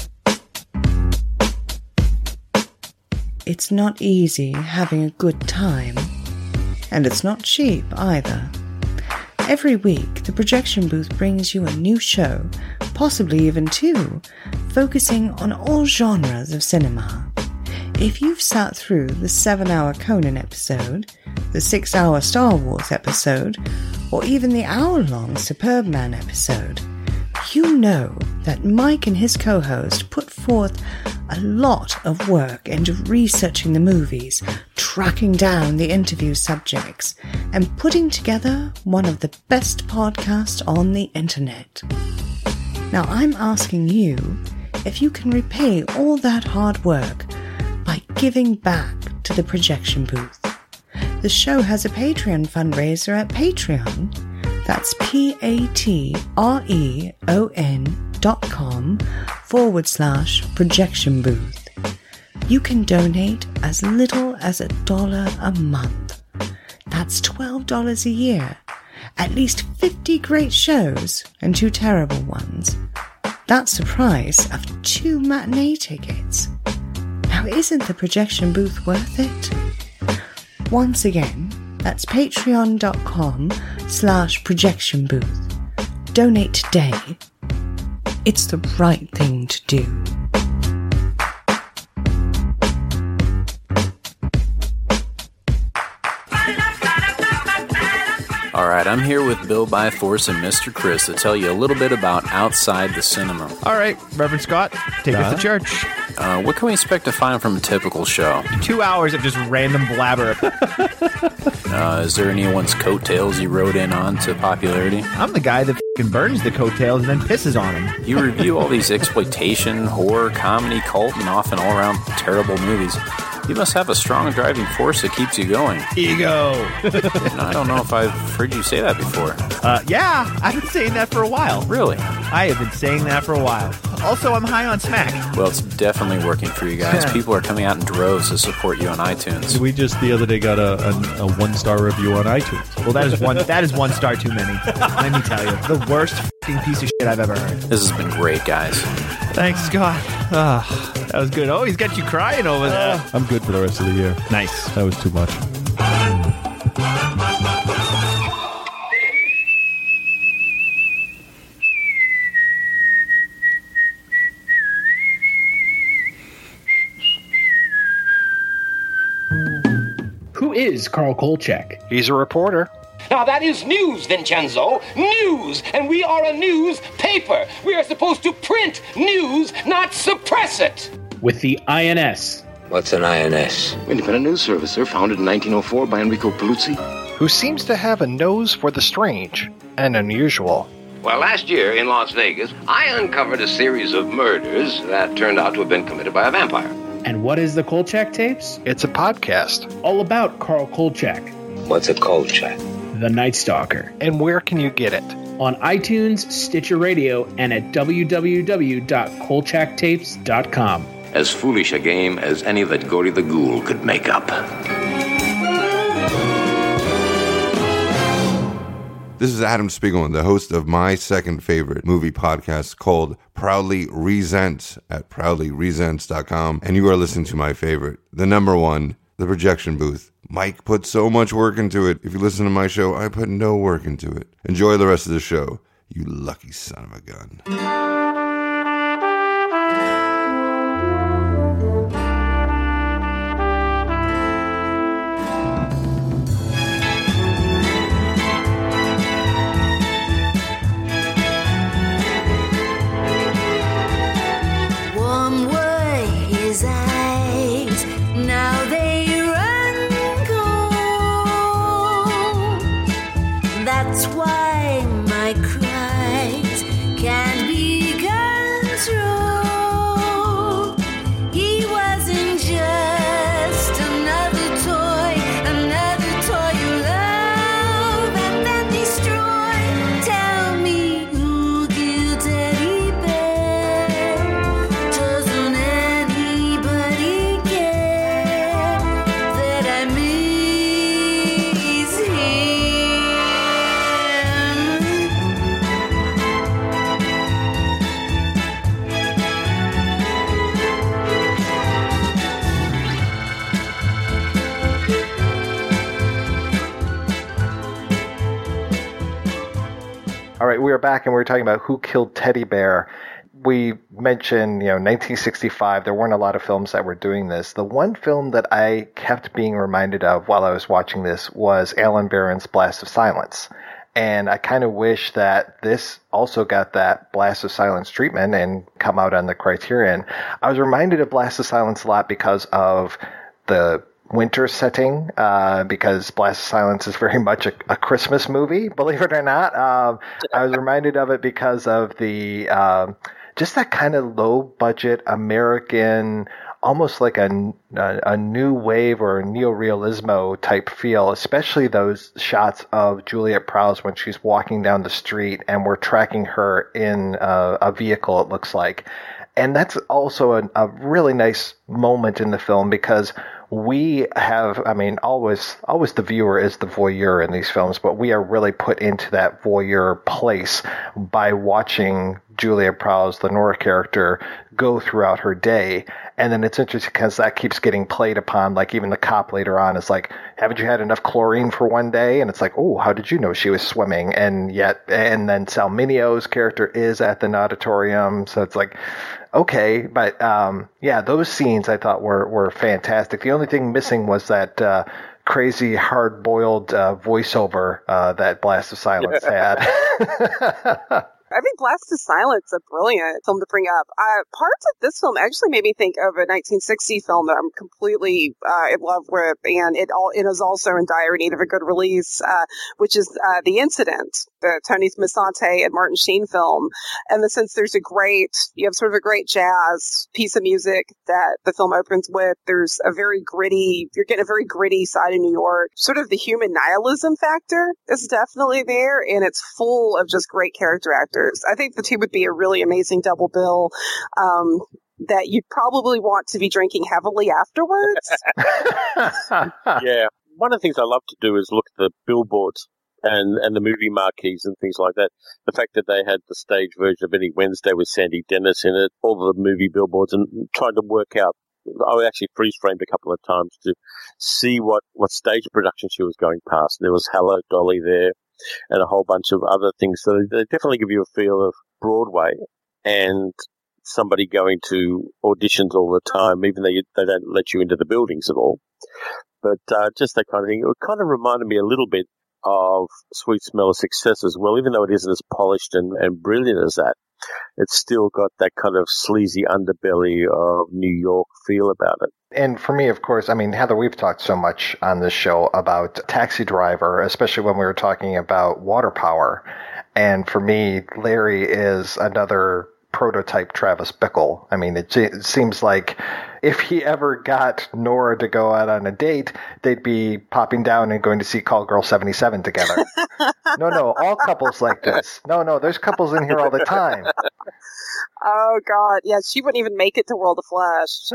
It's not easy having a good time, and it's not cheap either. Every week, the Projection Booth brings you a new show, possibly even two, focusing on all genres of cinema. If you've sat through the seven-hour Conan episode, the six-hour Star Wars episode, or even the hour-long Superbman episode, you know that Mike and his co-host put forth a lot of work into researching the movies, tracking down the interview subjects, and putting together one of the best podcasts on the internet. Now I'm asking you if you can repay all that hard work by giving back to the Projection Booth. The show has a Patreon fundraiser at Patreon. That's P-A-T-R-E-O-N dot com forward slash projection booth. You can donate as little as a dollar a month. That's twelve dollars a year. At least fifty great shows and two terrible ones. That's the price of two matinee tickets. Now isn't the Projection Booth worth it? Once again, that's patreon.com slash projection booth. Donate today. It's the right thing to do. All right, I'm here with Bill Byforce and Mister Chris to tell you a little bit about Outside the Cinema. All right, Reverend Scott, take us to church. Uh, what can we expect to find from a typical show? Two hours of just random blabber. Uh, is there anyone's coattails you rode in on to popularity? I'm the guy that f***ing burns the coattails and then pisses on them. You review all these exploitation, horror, comedy, cult, and often all-around terrible movies. You must have a strong driving force that keeps you going. Ego. And I don't know if I've heard you say that before. Uh, yeah, I've been saying that for a while. Really? I have been saying that for a while. Also, I'm high on smack. Well, it's definitely working for you guys. People are coming out in droves to support you on iTunes. We just the other day got a, a, a one-star review on iTunes. Well, that is one that is one star too many. Let me tell you. The worst f***ing piece of shit I've ever heard. This has been great, guys. Thanks, Scott. Oh, that was good. Oh, he's got you crying over there. Uh, I'm good for the rest of the year. Nice. That was too much. Who is Carl Kolchak? He's a reporter. Now that is news, Vincenzo. News! And we are a newspaper. We are supposed to print news, not suppress it. With the I N S. What's an I N S? Independent News Service, sir. Founded in nineteen oh four by Enrico Paluzzi. Who seems to have a nose for the strange and unusual. Well, last year in Las Vegas, I uncovered a series of murders that turned out to have been committed by a vampire. And what is the Kolchak Tapes? It's a podcast. All about Carl Kolchak. What's a Kolchak? The Night Stalker. And where can you get it? On iTunes, Stitcher Radio, and at w w w dot kolchak tapes dot com. As foolish a game as any that Gory the Ghoul could make up. This is Adam Spiegelman, the host of my second favorite movie podcast called Proudly Resents at proudly resents dot com. And you are listening to my favorite, the number one, The Projection Booth. Mike put so much work into it. If you listen to my show, I put no work into it. Enjoy the rest of the show, you lucky son of a gun. Warm were his eyes, now they run cold. That's why my cries can't be controlled. He wasn't just another toy, another toy you love and then destroy. Tell me who killed Teddy Bear? Doesn't anybody care that I miss him? All right, we are back and we were talking about Who Killed Teddy Bear. We mentioned, you know, nineteen sixty-five. There weren't a lot of films that were doing this. The one film that I kept being reminded of while I was watching this was Alan Barron's Blast of Silence. And I kind of wish that this also got that Blast of Silence treatment and come out on the Criterion. I was reminded of Blast of Silence a lot because of the winter setting, uh, because Blast of Silence is very much a, a Christmas movie, believe it or not. Um, I was reminded of it because of the um, just that kind of low-budget American, almost like a, a, a new wave or a neorealismo type feel, especially those shots of Juliet Prowse when she's walking down the street and we're tracking her in a, a vehicle, it looks like. And that's also a, a really nice moment in the film because we have, I mean, always, always the viewer is the voyeur in these films, but we are really put into that voyeur place by watching Julia Prowse, the Nora character, go throughout her day. And then it's interesting because that keeps getting played upon. Like even the cop later on is like, haven't you had enough chlorine for one day? And it's like, oh, how did you know she was swimming? And yet, and then Salminio's character is at the natatorium. So it's like, okay. But um, yeah, those scenes I thought were, were fantastic. The only thing missing was that uh, crazy hard-boiled uh, voiceover uh, that Blast of Silence had. I think Blast of Silence is a brilliant film to bring up. Uh, parts of this film actually made me think of a nineteen sixty film that I'm completely uh, in love with, and it all it is also in dire need of a good release, uh, which is uh, The Incident, the Tony Musante and Martin Sheen film. And the sense there's a great, you have sort of a great jazz piece of music that the film opens with. There's a very gritty, you're getting a very gritty side of New York. Sort of the human nihilism factor is definitely there, and it's full of just great character actors. I think the two would be a really amazing double bill um, that you'd probably want to be drinking heavily afterwards. Yeah. One of the things I love to do is look at the billboards and, and the movie marquees and things like that. The fact that they had the stage version of Any Wednesday with Sandy Dennis in it, all the movie billboards, and trying to work out. I actually freeze-framed a couple of times to see what, what stage production she was going past. There was Hello, Dolly there, and a whole bunch of other things. So they definitely give you a feel of Broadway and somebody going to auditions all the time, even though you, they don't let you into the buildings at all. But uh, just that kind of thing. It kind of reminded me a little bit of Sweet Smell of Success as well, even though it isn't as polished and, and brilliant as that. it's still got that kind of sleazy underbelly of New York feel about it. And for me, of course, I mean, Heather, we've talked so much on this show about Taxi Driver, especially when we were talking about water power. And for me, Larry is another prototype Travis Bickle. I mean, it, it seems like if he ever got Nora to go out on a date, they'd be popping down and going to see Call Girl seventy-seven together. No, no, all couples like this. No, no, there's couples in here all the time. Oh, God. Yeah, she wouldn't even make it to World of Flash.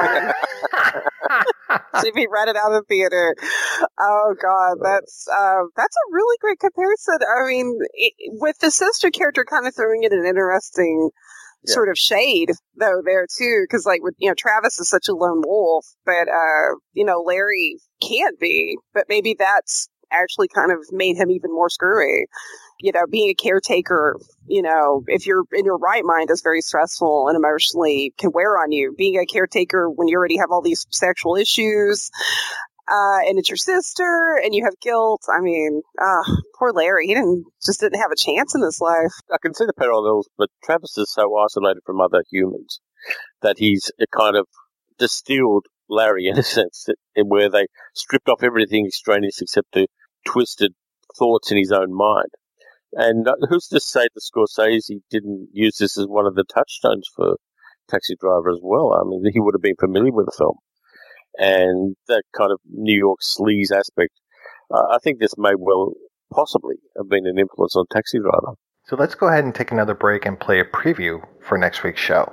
She'd be rented out of the theater. Oh, God. That's uh, that's a really great comparison. I mean, it, with the sister character kind of throwing in an interesting yeah. sort of shade, though, there, too. Because, like, with, you know, Travis is such a lone wolf, but, uh, you know, Larry can't be. But maybe that's actually kind of made him even more screwy. You know, being a caretaker, you know, if you're in your right mind, is very stressful and emotionally can wear on you. Being a caretaker when you already have all these sexual issues, uh, and it's your sister and you have guilt. I mean, uh, poor Larry. He didn't just didn't have a chance in this life. I can see the parallels, but Travis is so isolated from other humans that he's a kind of distilled Larry in a sense, that, where they stripped off everything extraneous except the twisted thoughts in his own mind. And uh, who's to say that Scorsese didn't use this as one of the touchstones for Taxi Driver as well? I mean, he would have been familiar with the film. And that kind of New York sleaze aspect, uh, I think this may well possibly have been an influence on Taxi Driver. So let's go ahead and take another break and play a preview for next week's show.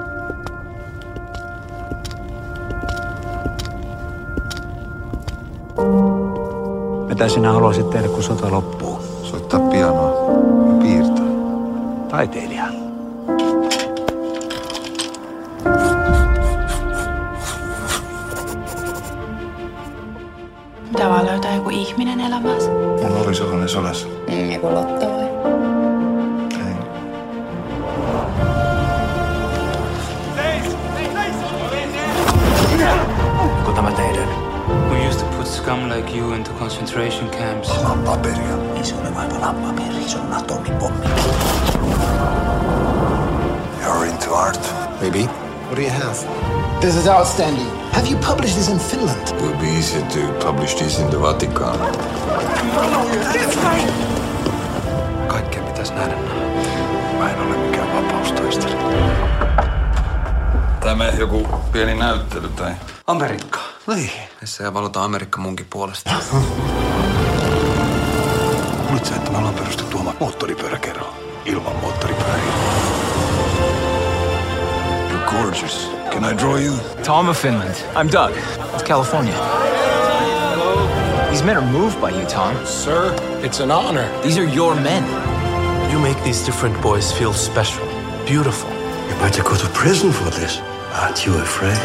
Mitä sinä haluaisit tehdä, kun sota loppuu? Soittaa pianoa ja piirtää. Taiteilija. Pitää vaan löytää joku ihminen elämäänsä. Mulla oli sellainen sodassa. Mm, joku Lotta vai? Ei. Onko tämä teidän? We used to put scum like you into concentration camps. Palan paperia. Ei se ole vain palan paperi, se on atomipommi. You're into art? Maybe. What do you have? This is outstanding. Have you published this in Finland? It would be easier to publish this in the Vatican. Kaikkea pitäisi nähdä. Mä en ole mikään vapaustaisteli. Tämä joku pieni näyttely tai... Amerikka. Niin. Missä ja valotaan Amerikka munkin puolesta. Kuulit sä, että me ollaan perustettu oma moottoripyöräkerho ilman moottoripyöriä? You're gorgeous. Can I draw you? Tom of Finland. I'm Doug. Of California. Hello. These men are moved by you, Tom. Sir, it's an honor. These are your men. You make these different boys feel special, beautiful. You better go to prison for this. Aren't you afraid?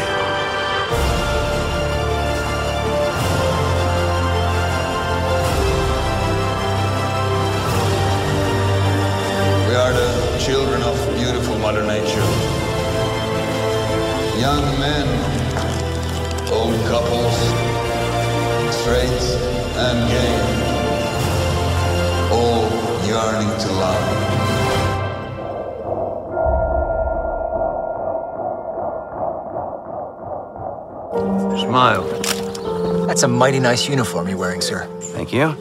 We are the children of beautiful Mother Nature. Young men, old couples, straight and gay, all yearning to love. Smile. That's a mighty nice uniform you're wearing, sir. Thank you.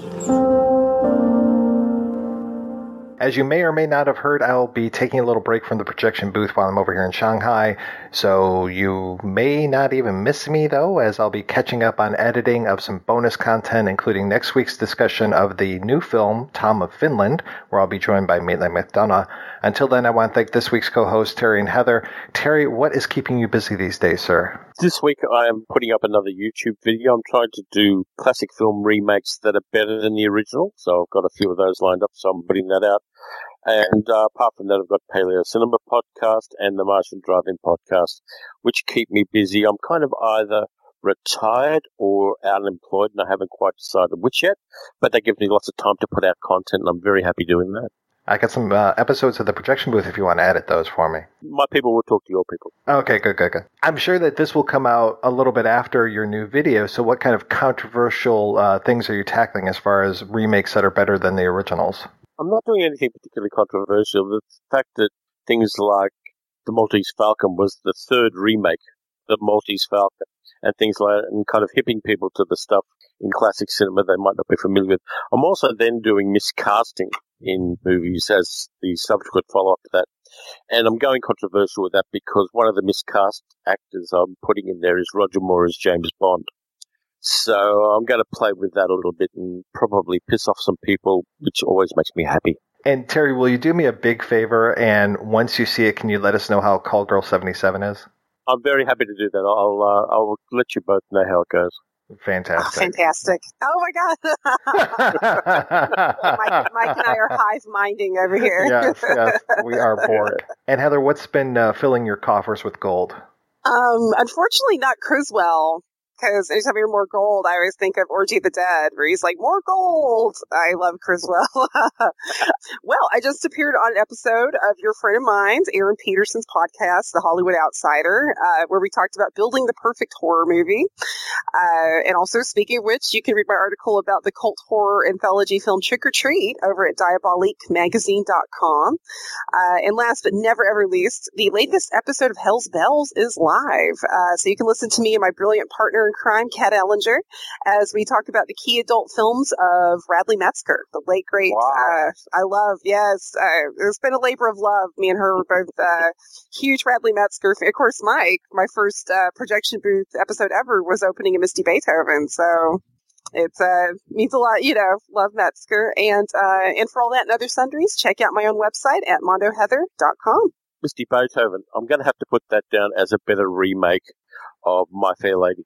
As you may or may not have heard, I'll be taking a little break from the projection booth while I'm over here in Shanghai, so you may not even miss me, though, as I'll be catching up on editing of some bonus content, including next week's discussion of the new film, Tom of Finland, where I'll be joined by Maitland McDonough. Until then, I want to thank this week's co-hosts, Terry and Heather. Terry, what is keeping you busy these days, sir? This week I am putting up another YouTube video. I'm trying to do classic film remakes that are better than the original, so I've got a few of those lined up, so I'm putting that out. And uh, apart from that, I've got Paleo Cinema Podcast and the Martian Drive-In Podcast, which keep me busy. I'm kind of either retired or unemployed, and I haven't quite decided which yet, but they give me lots of time to put out content, and I'm very happy doing that. I got some uh, episodes of the projection booth if you want to edit those for me. My people will talk to your people. Okay, good, good, good. I'm sure that this will come out a little bit after your new video, so what kind of controversial uh, things are you tackling as far as remakes that are better than the originals? I'm not doing anything particularly controversial. The fact that things like The Maltese Falcon was the third remake, The Maltese Falcon, and things like that, and kind of hipping people to the stuff in classic cinema they might not be familiar with. I'm also then doing miscasting in movies as the subsequent follow-up to that. And I'm going controversial with that because one of the miscast actors I'm putting in there is Roger Moore as James Bond. So I'm going to play with that a little bit and probably piss off some people, which always makes me happy. And Terry, will you do me a big favor? And once you see it, can you let us know how Call Girl seventy-seven is? I'm very happy to do that. I'll uh, I'll let you both know how it goes. Fantastic. Oh, fantastic. Oh, my God. Mike, Mike and I are hive-minding over here. Yes, yes, we are bored. And Heather, what's been uh, filling your coffers with gold? Um, unfortunately, not Criswell. Because anytime I hear more gold, I always think of Orgy of the Dead, where he's like, more gold! I love Criswell. Well, I just appeared on an episode of your friend of mine's, Aaron Peterson's podcast, The Hollywood Outsider, uh, where we talked about building the perfect horror movie. Uh, and also, speaking of which, you can read my article about the cult horror anthology film Trick or Treat over at diabolique magazine dot com. Uh, and last but never ever least, the latest episode of Hell's Bells is live. Uh, so you can listen to me and my brilliant partner in crime, Kat Ellinger, as we talk about the key adult films of Radley Metzger, the late great. Wow. Uh, I love, yes, uh, it's been a labor of love. Me and her were both uh, huge Radley Metzger. Of course, Mike, my first uh, projection booth episode ever was opening a Misty Beethoven, so it's uh, means a lot, you know. Love Metzger, and uh, and for all that and other sundries, check out my own website at mondo heather dot com. Misty Beethoven, I'm going to have to put that down as a better remake of My Fair Lady.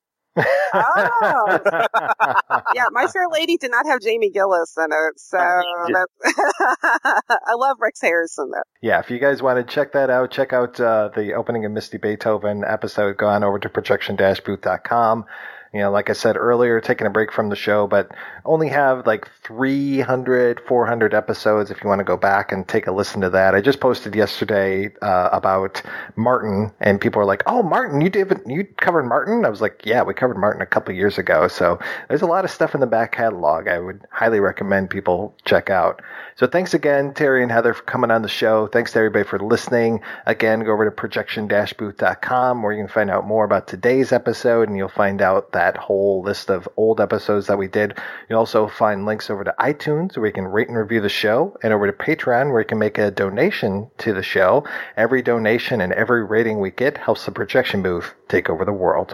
Oh, yeah, My Fair Lady did not have Jamie Gillis in it, so that's I love Rex Harrison though. Yeah, if you guys want to check that out, check out uh, the opening of Misty Beethoven episode. Go on over to projection dash booth dot com. You know, like I said earlier, taking a break from the show, but only have like three hundred, four hundred episodes if you want to go back and take a listen to that. I just posted yesterday uh, about Martin, and people are like, oh, Martin, you did you covered Martin? I was like, yeah, we covered Martin a couple years ago. So there's a lot of stuff in the back catalog I would highly recommend people check out. So thanks again, Terry and Heather, for coming on the show. Thanks to everybody for listening. Again, go over to projection dash booth dot com where you can find out more about today's episode, and you'll find out that whole list of old episodes that we did. You'll also find links over to iTunes where you can rate and review the show, and over to Patreon where you can make a donation to the show. Every donation and every rating we get helps the projection booth take over the world.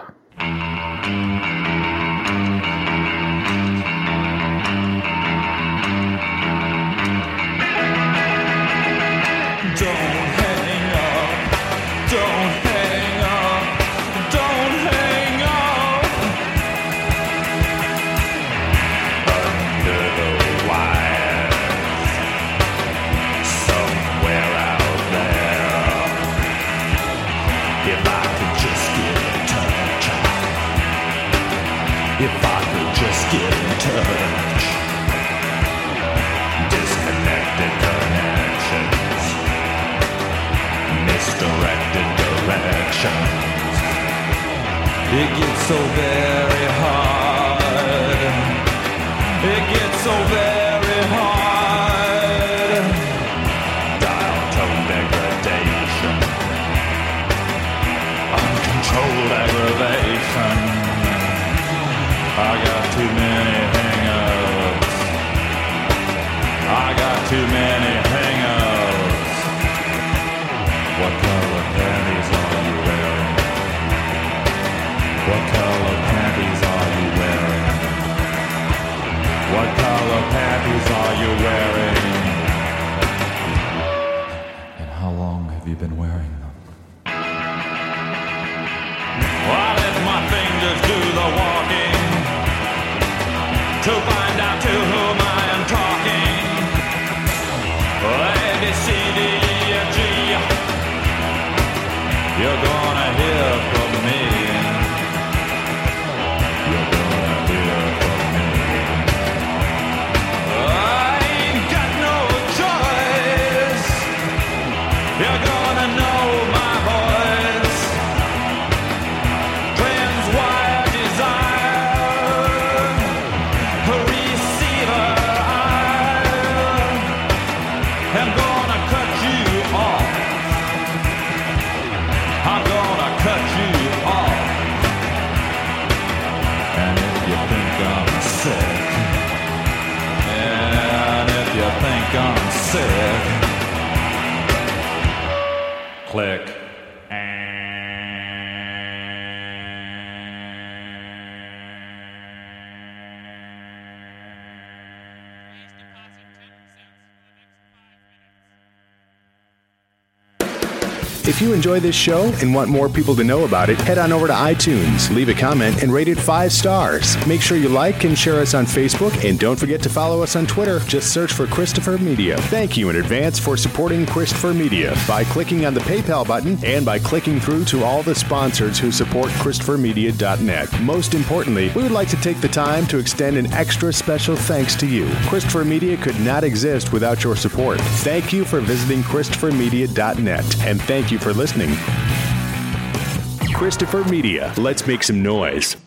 If I could just get in touch. Disconnected connections, misdirected directions. It gets so very hard. It gets so very hard. Dial tone degradation, uncontrolled aggravation. I got too many hang-ups. I got too many hang-ups. What color panties are you wearing? What color panties are you wearing? What color panties are you wearing? And how long have you been wearing them? I let my fingers do the walking to find out to whom I am talking. A, B, C, D, E, F, G. You're gonna hear from me. You're gonna hear from me. I ain't got no choice. You're gonna know my voice. Trans wire desire. Hurry click. If you enjoy this show and want more people to know about it, head on over to iTunes, leave a comment, and rate it five stars. Make sure you like and share us on Facebook, and don't forget to follow us on Twitter. Just search for Christopher Media. Thank you in advance for supporting Christopher Media by clicking on the PayPal button and by clicking through to all the sponsors who support Christopher Media dot net. Most importantly, we would like to take the time to extend an extra special thanks to you. Christopher Media could not exist without your support. Thank you for visiting Christopher Media dot net, and thank you for listening. Christopher Media. Let's make some noise.